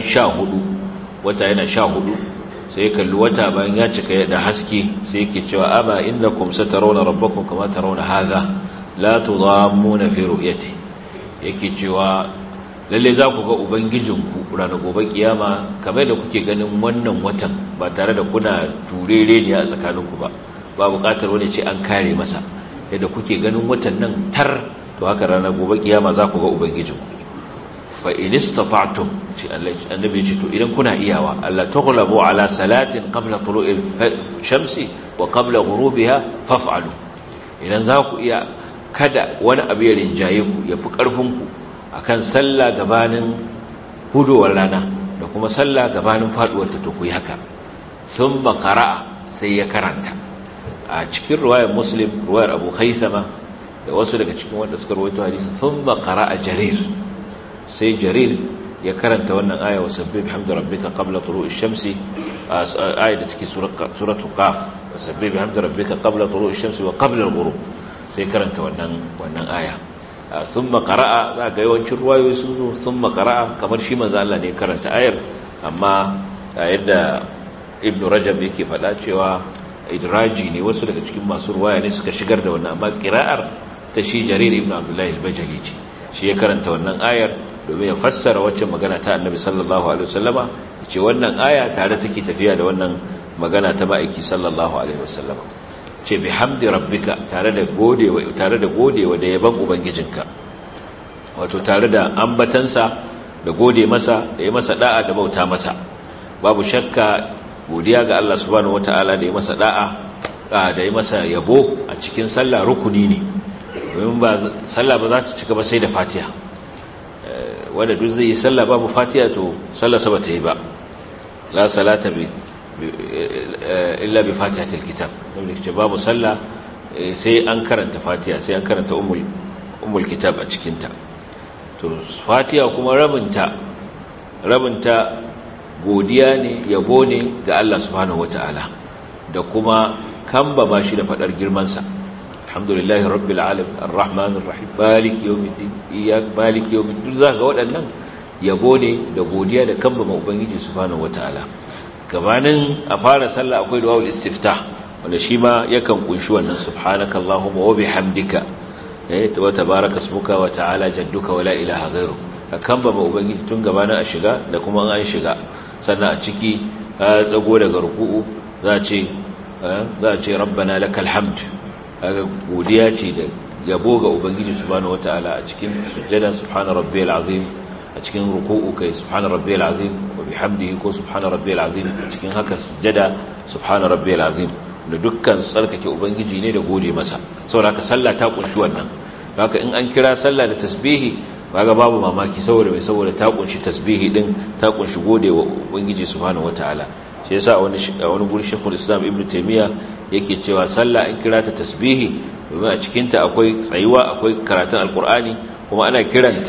14 wata yana 14 sai kalli wata bayan ya cika da haske sai yake cewa ama innakum satarawna rabbakum kama tarawna hadha la tudammuna fi ru'yati yake cewa lalle za ku ga ubangijinku ranar gobe kiyama kamar da kuke ganin wannan watan ba tare da kuna turere ne a tsakaninku ba ba buƙatar wani ce an kare masa yadda kuke ganin watan nan tar to haka ranar gobe kiyama za ku ga ubangijinku fa in istata'tum shi annabi ce to idan kuna iyawa Allah tughlabu ala salatin qabla tulu'il shamsi wa qabla ghurubiha faf'alu idan za ku iya kada wani abu ya rinjaye ku ya fi karfin ku akan sallah gabanin hudowar rana da kuma sallah gabanin faduwar ta to ku yi haka thumma qara'a sai ya karanta a cikin riwayar muslim riwayar abu khaythama da wasu daga cikin wanda suka rawaito hadisi thumma qara'a jarir sai jarir ya karanta wannan aya wa sabbih bihamdi rabbika qabla tulu'i shamsi aya da take suratul qaf wa sabbih bihamdi rabbika qabla tulu'i shamsi wa qabla al-ghurub sai karanta wannan aya thumma qara'a za ga yawancin ruwayoyi sun zo thumma qara'a kamar shi manzo Allah ne karanta ayar amma yadda ibnu rajab yake faɗa cewa idraji ne wasu daga cikin masu ruwaya ne suka shigar da wannan amma qira'ar ta shi jarir ibn abdullah al-bajali ce shi ya karanta wannan ayar domin ya fassara wacce magana ta annabi sallallahu alaihi wasallama yace wannan aya tare take tafiya da wannan magana ta ma'aiki sallallahu alaihi wasallama ce bihamdi rabbika tare da godewa da yaban ubangijinka wato tare da ambatansa da gode masa da yi masa da'a da bauta masa babu shakka godiya ga Allah subhanahu wataala da yi masa da'a da yi masa yabo a cikin sallah rukuni ne domin ba sallah ba za ta cika ba sai da fatiha wanda duk zai yi sallah babu fatiha to sallah sa bata yi ba la salata illa bi fatihatil kitab wanda ce babu sallah sai an karanta fatiha sai an karanta ummul kitab a cikin ta to fatiha kuma rabinta godiya ne yabo ne ga Allah subhanahu wataala da kuma kamba ba shi da fadar girman sa alhamdulillahi rabbil alamin arrahmanir rahim maliki yawmiddin maliki yawmiddin zaka ga waɗannan yabo ne da godiya da kamba ma ubangiji subhanahu wataala gabanin a fara sallah akwai du'aul istiftah wanda shi ma yakan kunshi wannan subhanakallahumma wa bihamdika wa tabaraka ismuka wa ta'ala jadduka wa la ilaha ghairu kamba ma ubangiji tun gabanin a shiga da kuma an shiga sannan a ciki dago daga ruku'u za a ce rabbana lakal hamd godiya ce da yabo ga ubangiji subhanahu wataala a cikin sujjada subhana rabbiyal azim a cikin ruku'u kai subhana rabbiyal azim wa bihamdihi ko subhana rabbiyal azim, a cikin haka sujjada subhana rabbiyal azim, da dukkan tsarkake ubangiji ne da gode masa. saboda haka sallah ta kunshi wannan. haka in an kira sallah da tasbihi kaga babu mamaki, saboda ta kunshi tasbihi din, ta kunshi gode wa ubangiji subhanahu wataala. shi yasa wani guri Sheikhul Islam Ibn Taymiyyah yake cewa sallah in kira ta tasbihi domin a cikin ta akwai tsayuwa, akwai karatun alqur'ani, kuma ana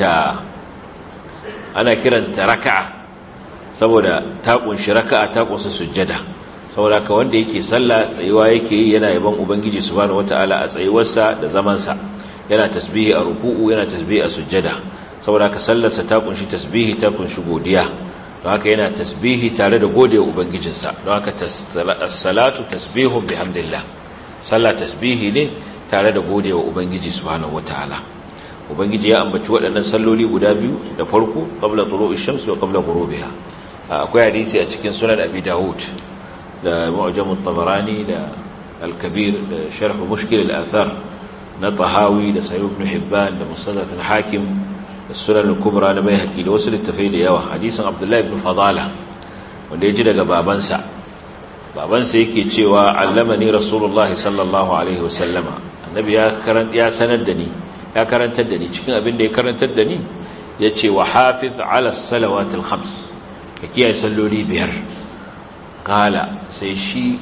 kiranta raka'a saboda ta kunshi raka'a, ta kunshi sujjada. saboda ka wanda yake sallah tsayuwa yake yi, yana yaban ubangiji subhanahu wataala a tsayuwarsa da zamansa, yana tasbihi a ruku'u, yana tasbihi a sujjada. saboda ka sallarsa ta kunshi tasbihi, ta kunshi godiya. don haka yana tasbihi tare da godewa ubangijinsa. don haka as-salatu tasbihun bihamdillah, sallah tasbihi ne tare da godewa ubangiji subhanahu wataala. ubangiji ya ambaci waɗannan salloli guda biyu da farko qabla tulu'i shamsi wa qabla ghurubiha. akwai hadisi a cikin sunan abi daud da mu'jam at-tabarani da al-kabir da sharh mushkil al-athar na tahawi da sahih ibn hibban da mustadrak al-hakim da sunan al-kubra na bayhaqi da wasu littafai da yawa. hadisin abdullahi ibn fadala wanda ya ji daga babansa yake cewa allamani rasulullahi sallallahu alaihi wasallama, annabi ya sanar da ni, ya karantar da ni, cikin abin da ya karantar da ni yace wa hafiz ala salawatil khams, ka kiyaye salloli biyar. qala sai shi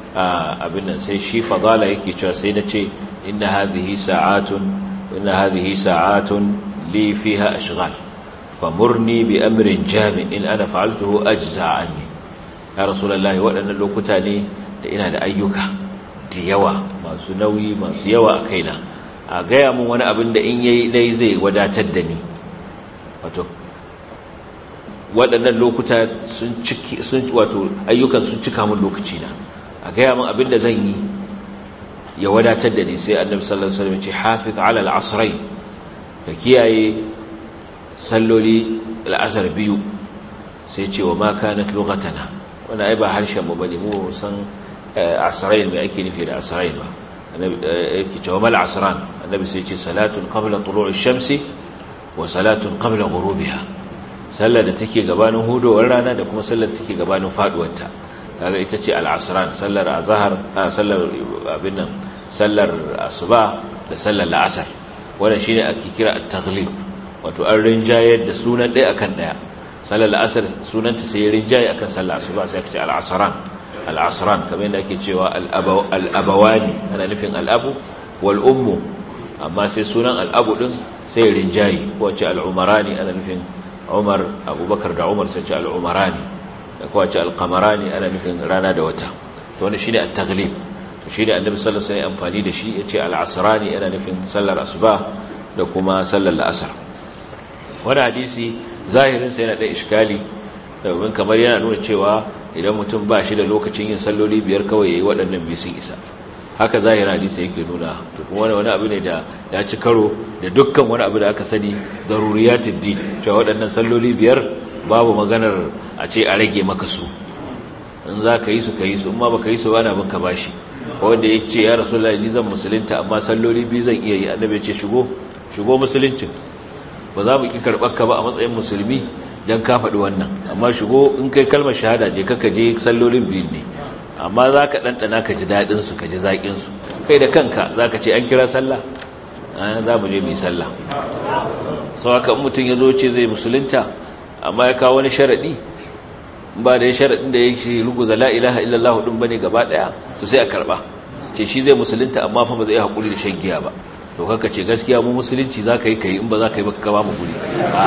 fadala yake cewa sai nace inna hadhihi sa'atun li fiha ashghal famurni bi amrin jami' in ana fa'altuhu ajza anni. ya rasulullahi, waɗannan lokuta ne da ina da ayyuka da yawa, masu nauyi, masu yawa a kaina, a gaya mun wani abin da in yayi dai zai wadatar da ni. wato waɗannan lokuta ayyukan sun cika mun lokaci na, a gaya mun abin da zan yi ya wadatar da ni. sai annabi sallallahu alaihi wasallam ya ce hafiz ala al-asrayn, ka kiyaye salloli al-asr biyu. sai ce wa ma kanat lughatana, wannan ai ba harshen mu bane, mu san asrayn me ake nufi da asrayn ba. annabi yake cewa mal asran, annabi sai ce salatun qabla tulu'i shamsi wa salatun qabla ghurubiha, sallar da take gabanin hudowar rana da kuma sallar da take gabanin faduwarta. kaga ita ce al-asran, sallar azhar, sallar abin nan, sallar asuba da sallar la'asar. wannan shine ake kira at-taghlib, wato an rinjayar da sunan ɗaya akan ɗaya. sallar la'asar sunanta sai rinjaye akan sallar asuba, sai aka ce al-asran kamar yadda ake cewa al-abawani, ana nufin al-abu wal ummu, amma sai sunan al-abu din sai rinjaye. wace al-umarani, ana nufin Umar, Abubakar da Umar, sai ce al-umarani. da kuma ce al-qamarani, ana nufin rana da wata. to wannan shine at-taghlib. to shine annabi sallallahu alaihi wasallam amfani da shi, yace al-asrani, ana nufin sallar asuba da kuma sallar la'asar. wannan hadisi zahirin sa yana da iskali, domin kamar yana nuna cewa idan mutum ba shi da lokacin yin salloli biyar kawai yayi waɗannan biyu sun isa. haka zahirin hadisi yake nuna. to kuma wani abu ne da ya ci karo da dukkan wani abu da aka sani daruriyatud din, cewa waɗannan salloli biyar babu maganar a ce a rage maka su, in za ka yi su ka yi su, in ma baka yi su ba na bin ka bashi. wanda ya ce ya rasulullahi ni zan musulunta amma salloli biyu zan iya yi, annabi ya ce shigo musuluncin, ba za mu ki karɓar ka ba a matsayin musulmi dan ka faɗi wannan, amma shigo in kai kalmar shahada je ka je sallolin biyu ne, amma za ka ɗanɗana ka ji daɗinsu, ka ji zaƙinsu, kai da kanka za ka ce an kira sallah, za mu je mu yi sallah. sau haka mutum ya zo ce zai musulunta amma ya kawo wani sharaɗi, ba da ya sharaɗin da ya shi ruguza la ilaha illallah ɗin ba ne gaba ɗaya, to sai a karɓa, ce shi zai musulunta amma fa ba zai haƙuri da shan giya ba. to kanka ce gaskiya mu musulunci za ka yi ka yi, in ba za ka yi ba ka ba mu guri,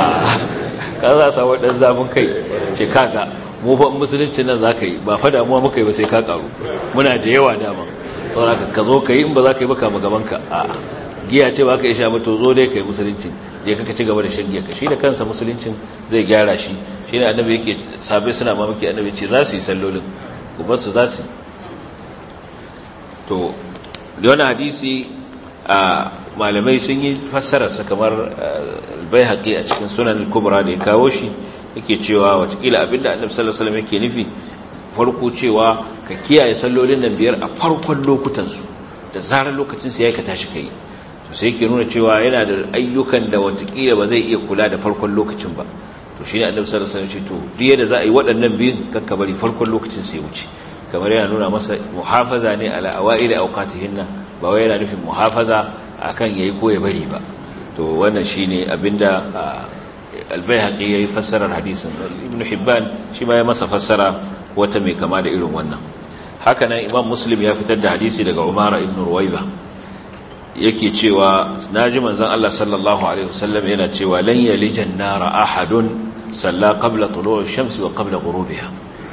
ka za a samu ɗan zamun kai, ce kaga mu fa musulunci nan za ka yi, ba fa damuwa muka yi ba sai ka karu, muna da yawa dama, saboda ka zo ka yi, in ba za ka yi ba kama gabanka. a giya ce ba ka yi sha ba, to zo dai ka yi musulunci, je ka ci gaba da shan giya ka. shi da kansa musuluncin zai gyara shi. shi ne annabi yake sabai suna mamaki, annabi ce za su yi sallolin, kuma su za su yi. to da wani hadisi a malamai sun yi fassararsa, kamar Baihaqi a cikin Sunan al-Kubra da ya kawo shi, yake cewa watakila abinda annabi sallallahu alaihi wasallam yake nufi farko cewa ka kiyaye sallolin nan biyar a farkon lokutan su, da zarar lokacin su yayi ka tashi kai. to sai yake nuna cewa yana da ayyukan da watakila ba zai iya kula da farkon lokacin ba, to shine annabi sallallahu alaihi wasallam ce to duk yadda za a yi waɗannan biyun kakka bari farkon lokacin sai wuce, kamar yana nuna masa muhafaza ne ala awaili awqatihinna, ba wai yana nufin muhafaza akan yayi ko ya bari ba. to wannan shine abinda al-Baihaqi yayi fassarar hadisin. Ibn Hibban shi ma ya masa fassara wata mai kama da irin wannan. haka nan Imam Muslim ya fitar da hadisi daga Umar ibn Ruwayba yake cewa naji manzon Allah sallallahu alaihi wasallam yana cewa lan yalijan nara ahadun salla qabla tulu'i shamsi wa qabla ghurubiha.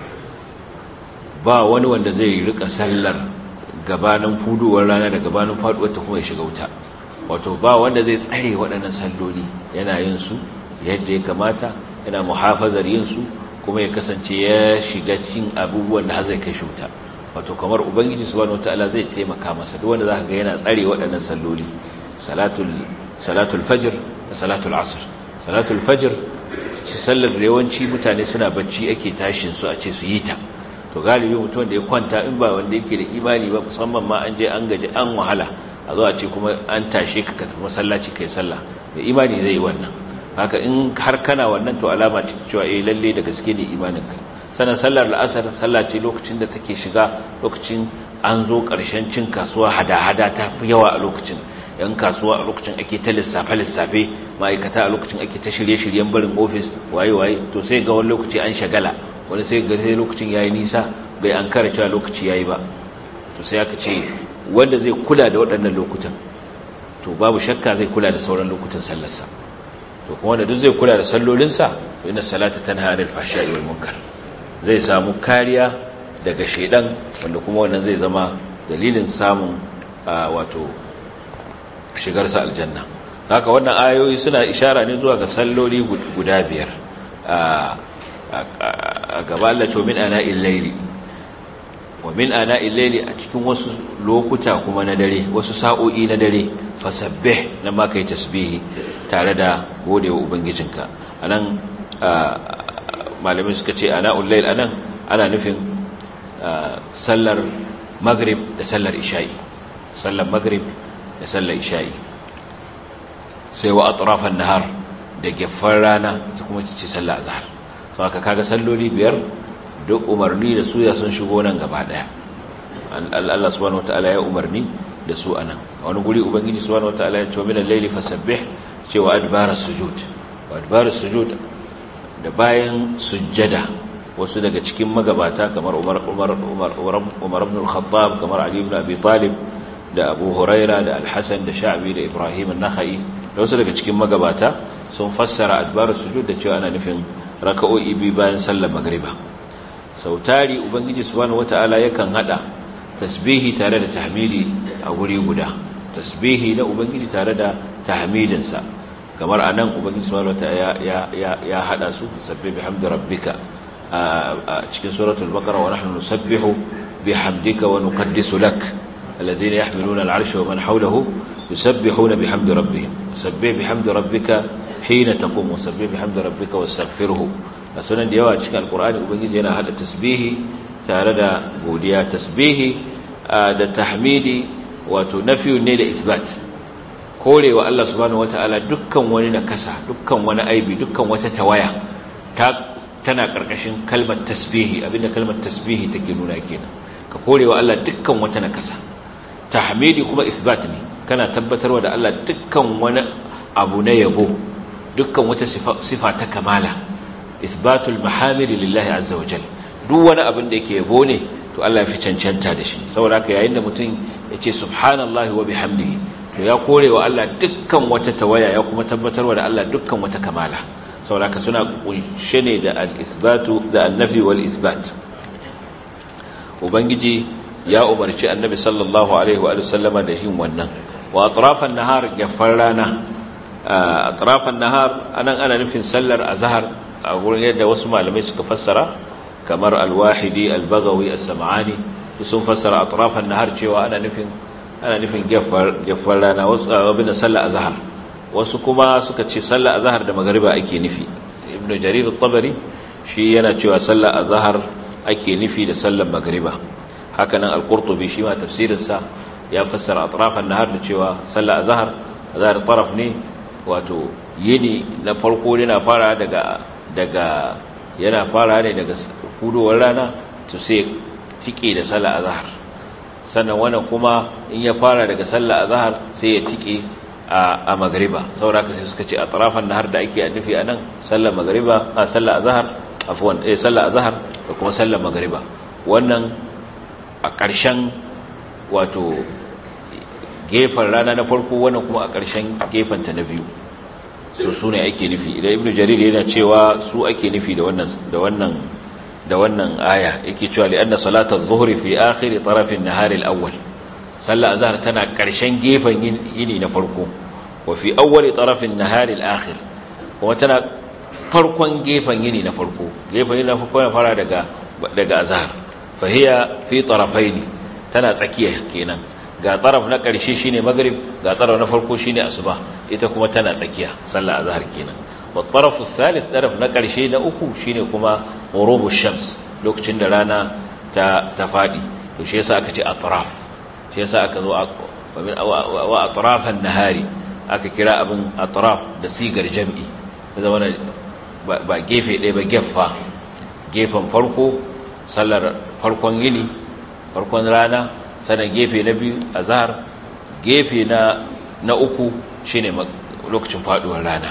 Ba wani wanda zai rika sallar gabanin fuduwar rana da gabanin faduwar ta kuma ya shiga wuta. Wato ba wanda zai tsare waɗannan salloli yana yin su yadda ya kamata, yana muhafazar yin su, kuma ya kasance ya shiga cikin abubuwan da zai kai shi wuta. Wato kamar ubangiji subhanahu wataala zai taimaka masa duk wanda zaka ga yana tsare waɗannan salloli, salatul fajr da salatul asr. Salatul fajr sallar da yawanci mutane suna bacci ake tashin su a ce su yi ta, to galibi mutum da ya kwanta in ba wanda yake da imani ba, musamman ma an je an gaji an wahala, a zo a ce kuma an tashe ka tafi masallaci kai sallah, mai imani zai yi wannan. Haka in har kana wannan to alama ce cewa lalle da gaske ne imaninka. Sannan sallar la'asar sallah ce lokacin da take shiga, lokacin an zo ƙarshen cin kasuwa, hada-hada ta fi yawa a lokacin. Yan kasuwa a lokacin ake ta lissafe-lissafe, ma'aikata a lokacin ake ta shirye-shiryen barin ofis, waye-waye, to sai ga wani lokaci an shagala, wani sai ga sai lokacin yayi nisa bai an kara cewa lokaci yayi ba. To sai aka ce wanda zai kula da waɗannan lokutan, to babu shakka zai kula da sauran lokutan sallarsa. To kuma wanda duk zai kula da sallolinsa, to inna salata tanha 'anil fahsha'i wal munkar, zai samu kariya daga shaidan, wanda kuma wannan zai zama dalilin samun wato shigarsa aljanna. Haka wannan ayoyi suna ishara ne zuwa ga salloli guda biyar. A gaba Allah ce min ana illaili, wa min ana illaili a cikin wasu lokuta kuma na dare, wasu sa'o'i na dare, fasabbih na ma kai tasbihi tare da godewa ubangijinka. Anan malamai suka ce ana ullail anan ana nufin sallar maghrib da sallar isha'i, sallar maghrib da sallar isha'i. Sai wa atrafan nahar da gefar rana ta kuma ce sallar azhar. So aka kaga salloli biyar duk umarni da su ya sun shigo nan gaba daya. Allah subhanahu wataala ya umarni da su anan. A wani guri ubangiji subhanahu wataala ya ce min al-layli fasabbih, cewa adbaras sujud, wa adbaras sujud da bayan sujjada. Wasu daga cikin magabata kamar Umar ibn al-Khattab, kamar Ali ibn Abi Talib, da Abu Huraira, da Al-Hasan, da Sha'bi, da Ibrahim an-Nakhai, da wasu daga cikin magabata sun fassara adbarus sujud da cewa ana nufin raka'o'i bi bayan sallar magriba. Sautari ubangiji subhanahu wata'ala yakan hada tasbihi tare da tahmidi a guri guda, tasbihi na ubangiji tare da tahmidinsa, kamar anan ubangiji subhanahu wata'ala ya hada su, sabbih bihamdi rabbika a cikin suratul baqara, wa nahnu nusabbihu bihamdika wa nuqaddisu lak alladhina yahmiluna al'arsha wa man hawlahu yusabbihuna bihamdi rabbihim, sabbih bihamdi rabbika hina taqum wa sabbih bihamdi rabbika wastaghfirhu. Da sunan da yawa cikin alqur'ani ubangiji yana hada tasbihi tare da godiya. Tasbihi da tahmidi wato nafiyun ne da ithbat, korewa Allah subhanahu wataala dukkan wani nakasa, dukkan wani aibi, dukkan wata tawaya tana karkashin kalmar tasbihi. Abinda kalmar tasbihi take nuna kenan, ka korewa Allah dukkan wata nakasa. Tahmidi kuma ithbat ne, kana tabbatarwa da Allah dukkan wani abu na yabo, dukkan wata sifa ta kamala. Ithbatul mahamidi lillahi azza wajal, duk wani abin da yake yabo ne to Allah ya fi cancanta da shi. Saboda haka yayin da mutum ya ce subhanallahi wa bihamdihi, to ya korewa Allah dukkan wata tawaya, ya kuma tabbatarwa da Allah dukkan wata kamala. Saboda haka suna kunshe ne da al-ithbatu da an-nafi wal ithbat. Ubangiji ya umarci annabi sallallahu alaihi wa sallama da yin wannan. Wa atrafan nahar, gefar rana. Atrafan nahar anan ana nufin sallar azhar a gurin yadda wasu malamai suka fassara, kamar al-Wahidi, al-Baghawi, as-Sam'ani sun fassara atrafan nahar cewa ana nufin gefar rana, wasu abin da sallar azhar. Wasu kuma suka ce sallar azhar da magriba ake nufi. Ibn Jarir at-Tabari shi yana cewa sallar azhar ake nufi da sallar magriba. Haka nan al-Qurtubi shi ma tafsirinsa ya fassara atrafan nahar da cewa sallar azhar taraf ne wato yini na farko yana fara daga yana fara ne daga hudowar rana to sai tike da sallar azhar, sannan wannan kuma in ya fara daga sallar azhar sai ya tike a magriba. saboda sai suka ce atrafan nahar da ake nufi anan sallar magriba a sallar azhar afwan sallar azhar da kuma sallar magriba. wannan a ƙarshen wato gefen rana na farko, wannan kuma a ƙarshen gefenta na biyu. su ne ake nufi. idan ibnu jarir yana cewa su ake nufi da wannan aya yake cewa li anna salatal dhuhri fi akhir taraf an-nahar al-awwal, sallar azhar tana ƙarshen gefen yini na farko, wa fi awwal taraf an-nahar al-akhir kuma tana farkon gefen yini na farko. gefen yini na farko ya fara daga azhar, fa hiya fi tarafaini, tana tsakiya kenan. ga taraf na ƙarshe shine maghrib, ga taraf na farko shine asuba, ita kuma tana tsakiya sallar azhar kenan. wa taraf ath-thalith, taraf na ƙarshe na uku shine kuma ghurubu shams, lokacin da rana ta fadi. to shi yasa aka ce atraf, shi yasa aka zo wa atrafan nahari, aka kira abin atraf da sigar jam'i, zama ba gefe ɗaya ba, geffa. gefen farko sallar farkon yini, farkon rana, sannan gefe na biyu azhar, gefe na uku shine lokacin faduwar rana.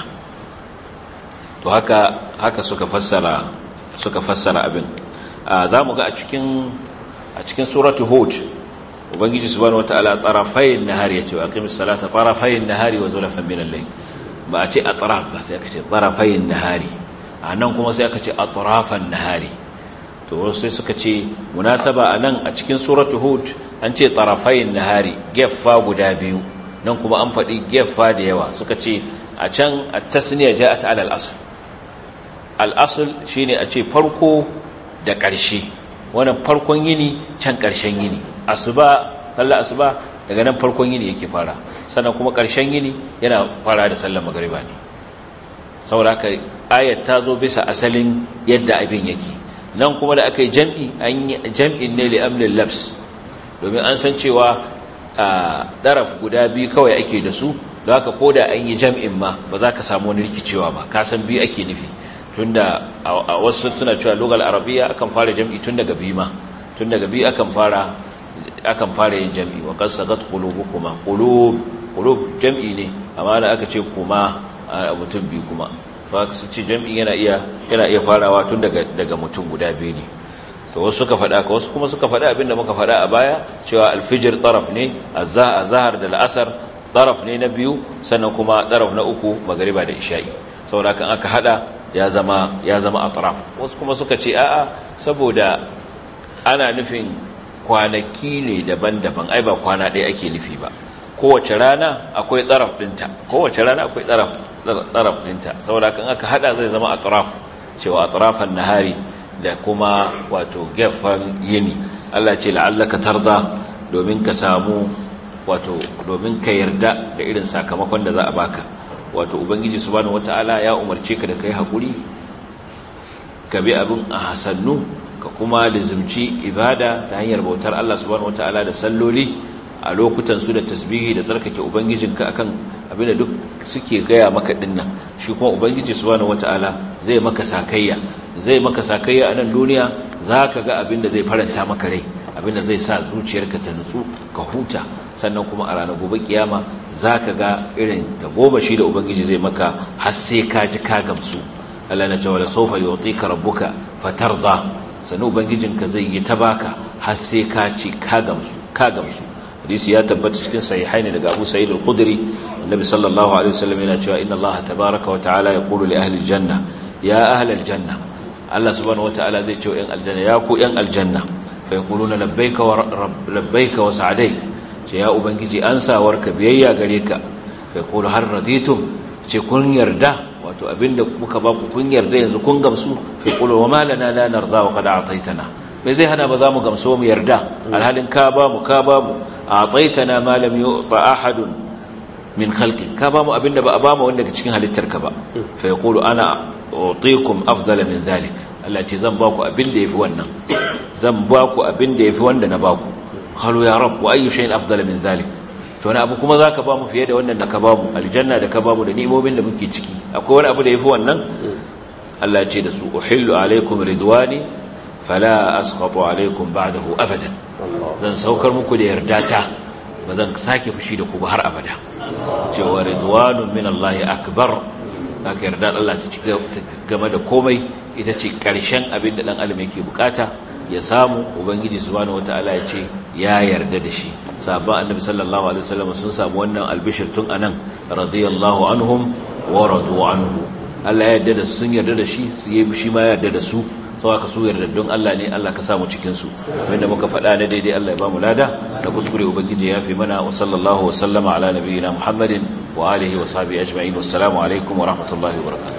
to haka suka fassara abin. zamu ga a cikin suratu hud ubangiji subhanahu wataala tarafayn nahari yace aqimis salata tarafayn nahari wa zulfan min al-layl. ba a ce atraf ba, sai aka ce tarafayn nahari. anan kuma sai aka ce atrafan nahari. to sai suka ce munasaba anan a cikin suratu hud an ce tarafayn nahari, geffa guda biyu, nan kuma an faɗi geffa da yawa. suka ce a can at-tasniya ja'at 'ala al-asl. al-asl shine a ce farko da ƙarshe, wannan farkon yini can ƙarshen yini. asuba, sallar asuba daga nan farkon yini yake fara, sannan kuma ƙarshen yini yana fara da sallar magriba ne. saboda haka ayat ta zo bisa asalin yadda abin yake. nan kuma da aka yi jam'in ne li amlin labs, domin an san cewa ɗaraf guda biyu kawai ake da su, da haka ko da an yi jam'in ma ba za ka samu wani rikicewa ba, ka san biyu ake nufi. tunda a wasu suna cewa lugal arabiya akan fara jam'i tun daga biyu ma, tun daga biyu akan fara yin jam'i. wa qad sagat qulubukuma, qulub jam'i ne, amma da aka ce kuma mutum biyu kuma, to su ce jam'i yana iya farawa tun daga mutum guda biyu ne. to wasu suka faɗa wasu kuma suka faɗa abinda muka faɗa a baya, cewa alfijir taraf ne, azhar da al'asar taraf ne na biyu, sannan kuma taraf na uku magriba da isha'i. saboda kan aka hada ya zama atraf. wasu kuma suka ce a'a, saboda ana nufin kwanaki ne daban-daban, ai ba kwana ɗaya ake nufi ba. kowace rana akwai taraf ɗinta, taraf ɗinta. saboda kan aka hada zai zama atraf, cewa atrafan nahari da kuma wato gefen yini. Allah ce la'allaka tarda, domin ka samu wato domin ka yarda da irin sakamakon da za a baka. wato ubangiji subhanahu wataala ya umarce ka da kai hakuri, ka bi abin a hasannu, ka kuma lizimci ibada ta hanyar bautar Allah subhanahu wataala da salloli a lokutan su, da tasbihi da tsarkake ubangijinka akan abin da duk suke gaya maka dinnan. shi kuma ubangiji subhanahu wataala zai maka sakayya a nan duniya. zaka ga abin da zai faranta maka rai, abin da zai sa zuciyarka ta nutsu ka huta, sannan kuma a ranar gobe kiyama zaka ga irin tagomashi da ubangiji zai maka har sai ka ji ka gamsu. Allah na cewa la sawfa yu'tika rabbuka fatarda, sannan ubangijinka zai yi ta baka har sai ka ci ka gamsu. hadisi ya tabbata cikin sahihaini daga Abu Sa'id al-Khudri, annabi sallallahu alaihi wasallam yana cewa inna Allah tabaaraka wa ta'ala yaqulu li ahli al-janna ya ahli al-janna. Allah subhanahu wa ta'ala zai ce wa yan aljanna, ya ku yan aljanna, fa yaquluna labbaika wa sa'daik, ce ya ubangiji an sawarka biyayya gare ka. fa yaqulu har raditum, ce kun yarda, wato abinda muka ba ku kun yarda yanzu kun gamsu. fa yaqulu wa ma lana la narda wa qad a'taytana, me zai hana ba za mu gamsu mu yarda, alhalin ka ba mu a'taytana ma lam yu'ta ahadun min khalqi, ka ba mu abinda ba a ba mu wanda daga cikin halittarka ba. fa yaqulu ana utikum afdala min dhalik, Allah ce zan ba ku abinda yafi wannan, zan ba ku abinda yafi wanda na ba ku. qalu ya rab wa ayyu shay'in afdala min dhalik to wani abu kuma zaka ba mu fiye da wannan da ka ba mu aljanna da ka ba mu da ni'imomin da muke ciki akwai wani abu da yafi wannan Allah ya ce da su uhillu alaikum ridwani fala asqatu alaikum ba'dahu abadan zan saukar muku da yardata bazan sake fushi da ku ba har abada cewa ridwanun min Allah akbar haka yarda Allah ta ci game da komai ita ce karshen abin da dan adam yake bukata ya samu ubangiji subhanahu wataala ya ce ya yarda da shi sahabban annabi sallallahu alaihi wasallam sun samu wannan albishir tun anan radiyallahu anhum wa radu anhu Allah ya yarda da su sun yarda da shi shi ma ya yarda da su saboda su yarda don Allah ne Allah ka samu cikin su wanda muka faɗa ne daidai Allah ya ba mu lada da kuskure ubangiji ya fi mana wa sallallahu wa sallama ala nabiyyina Muhammadin wa alihi wa sahbihi ajma'in wassalamu alaikum wa rahmatullahi wa barakatuh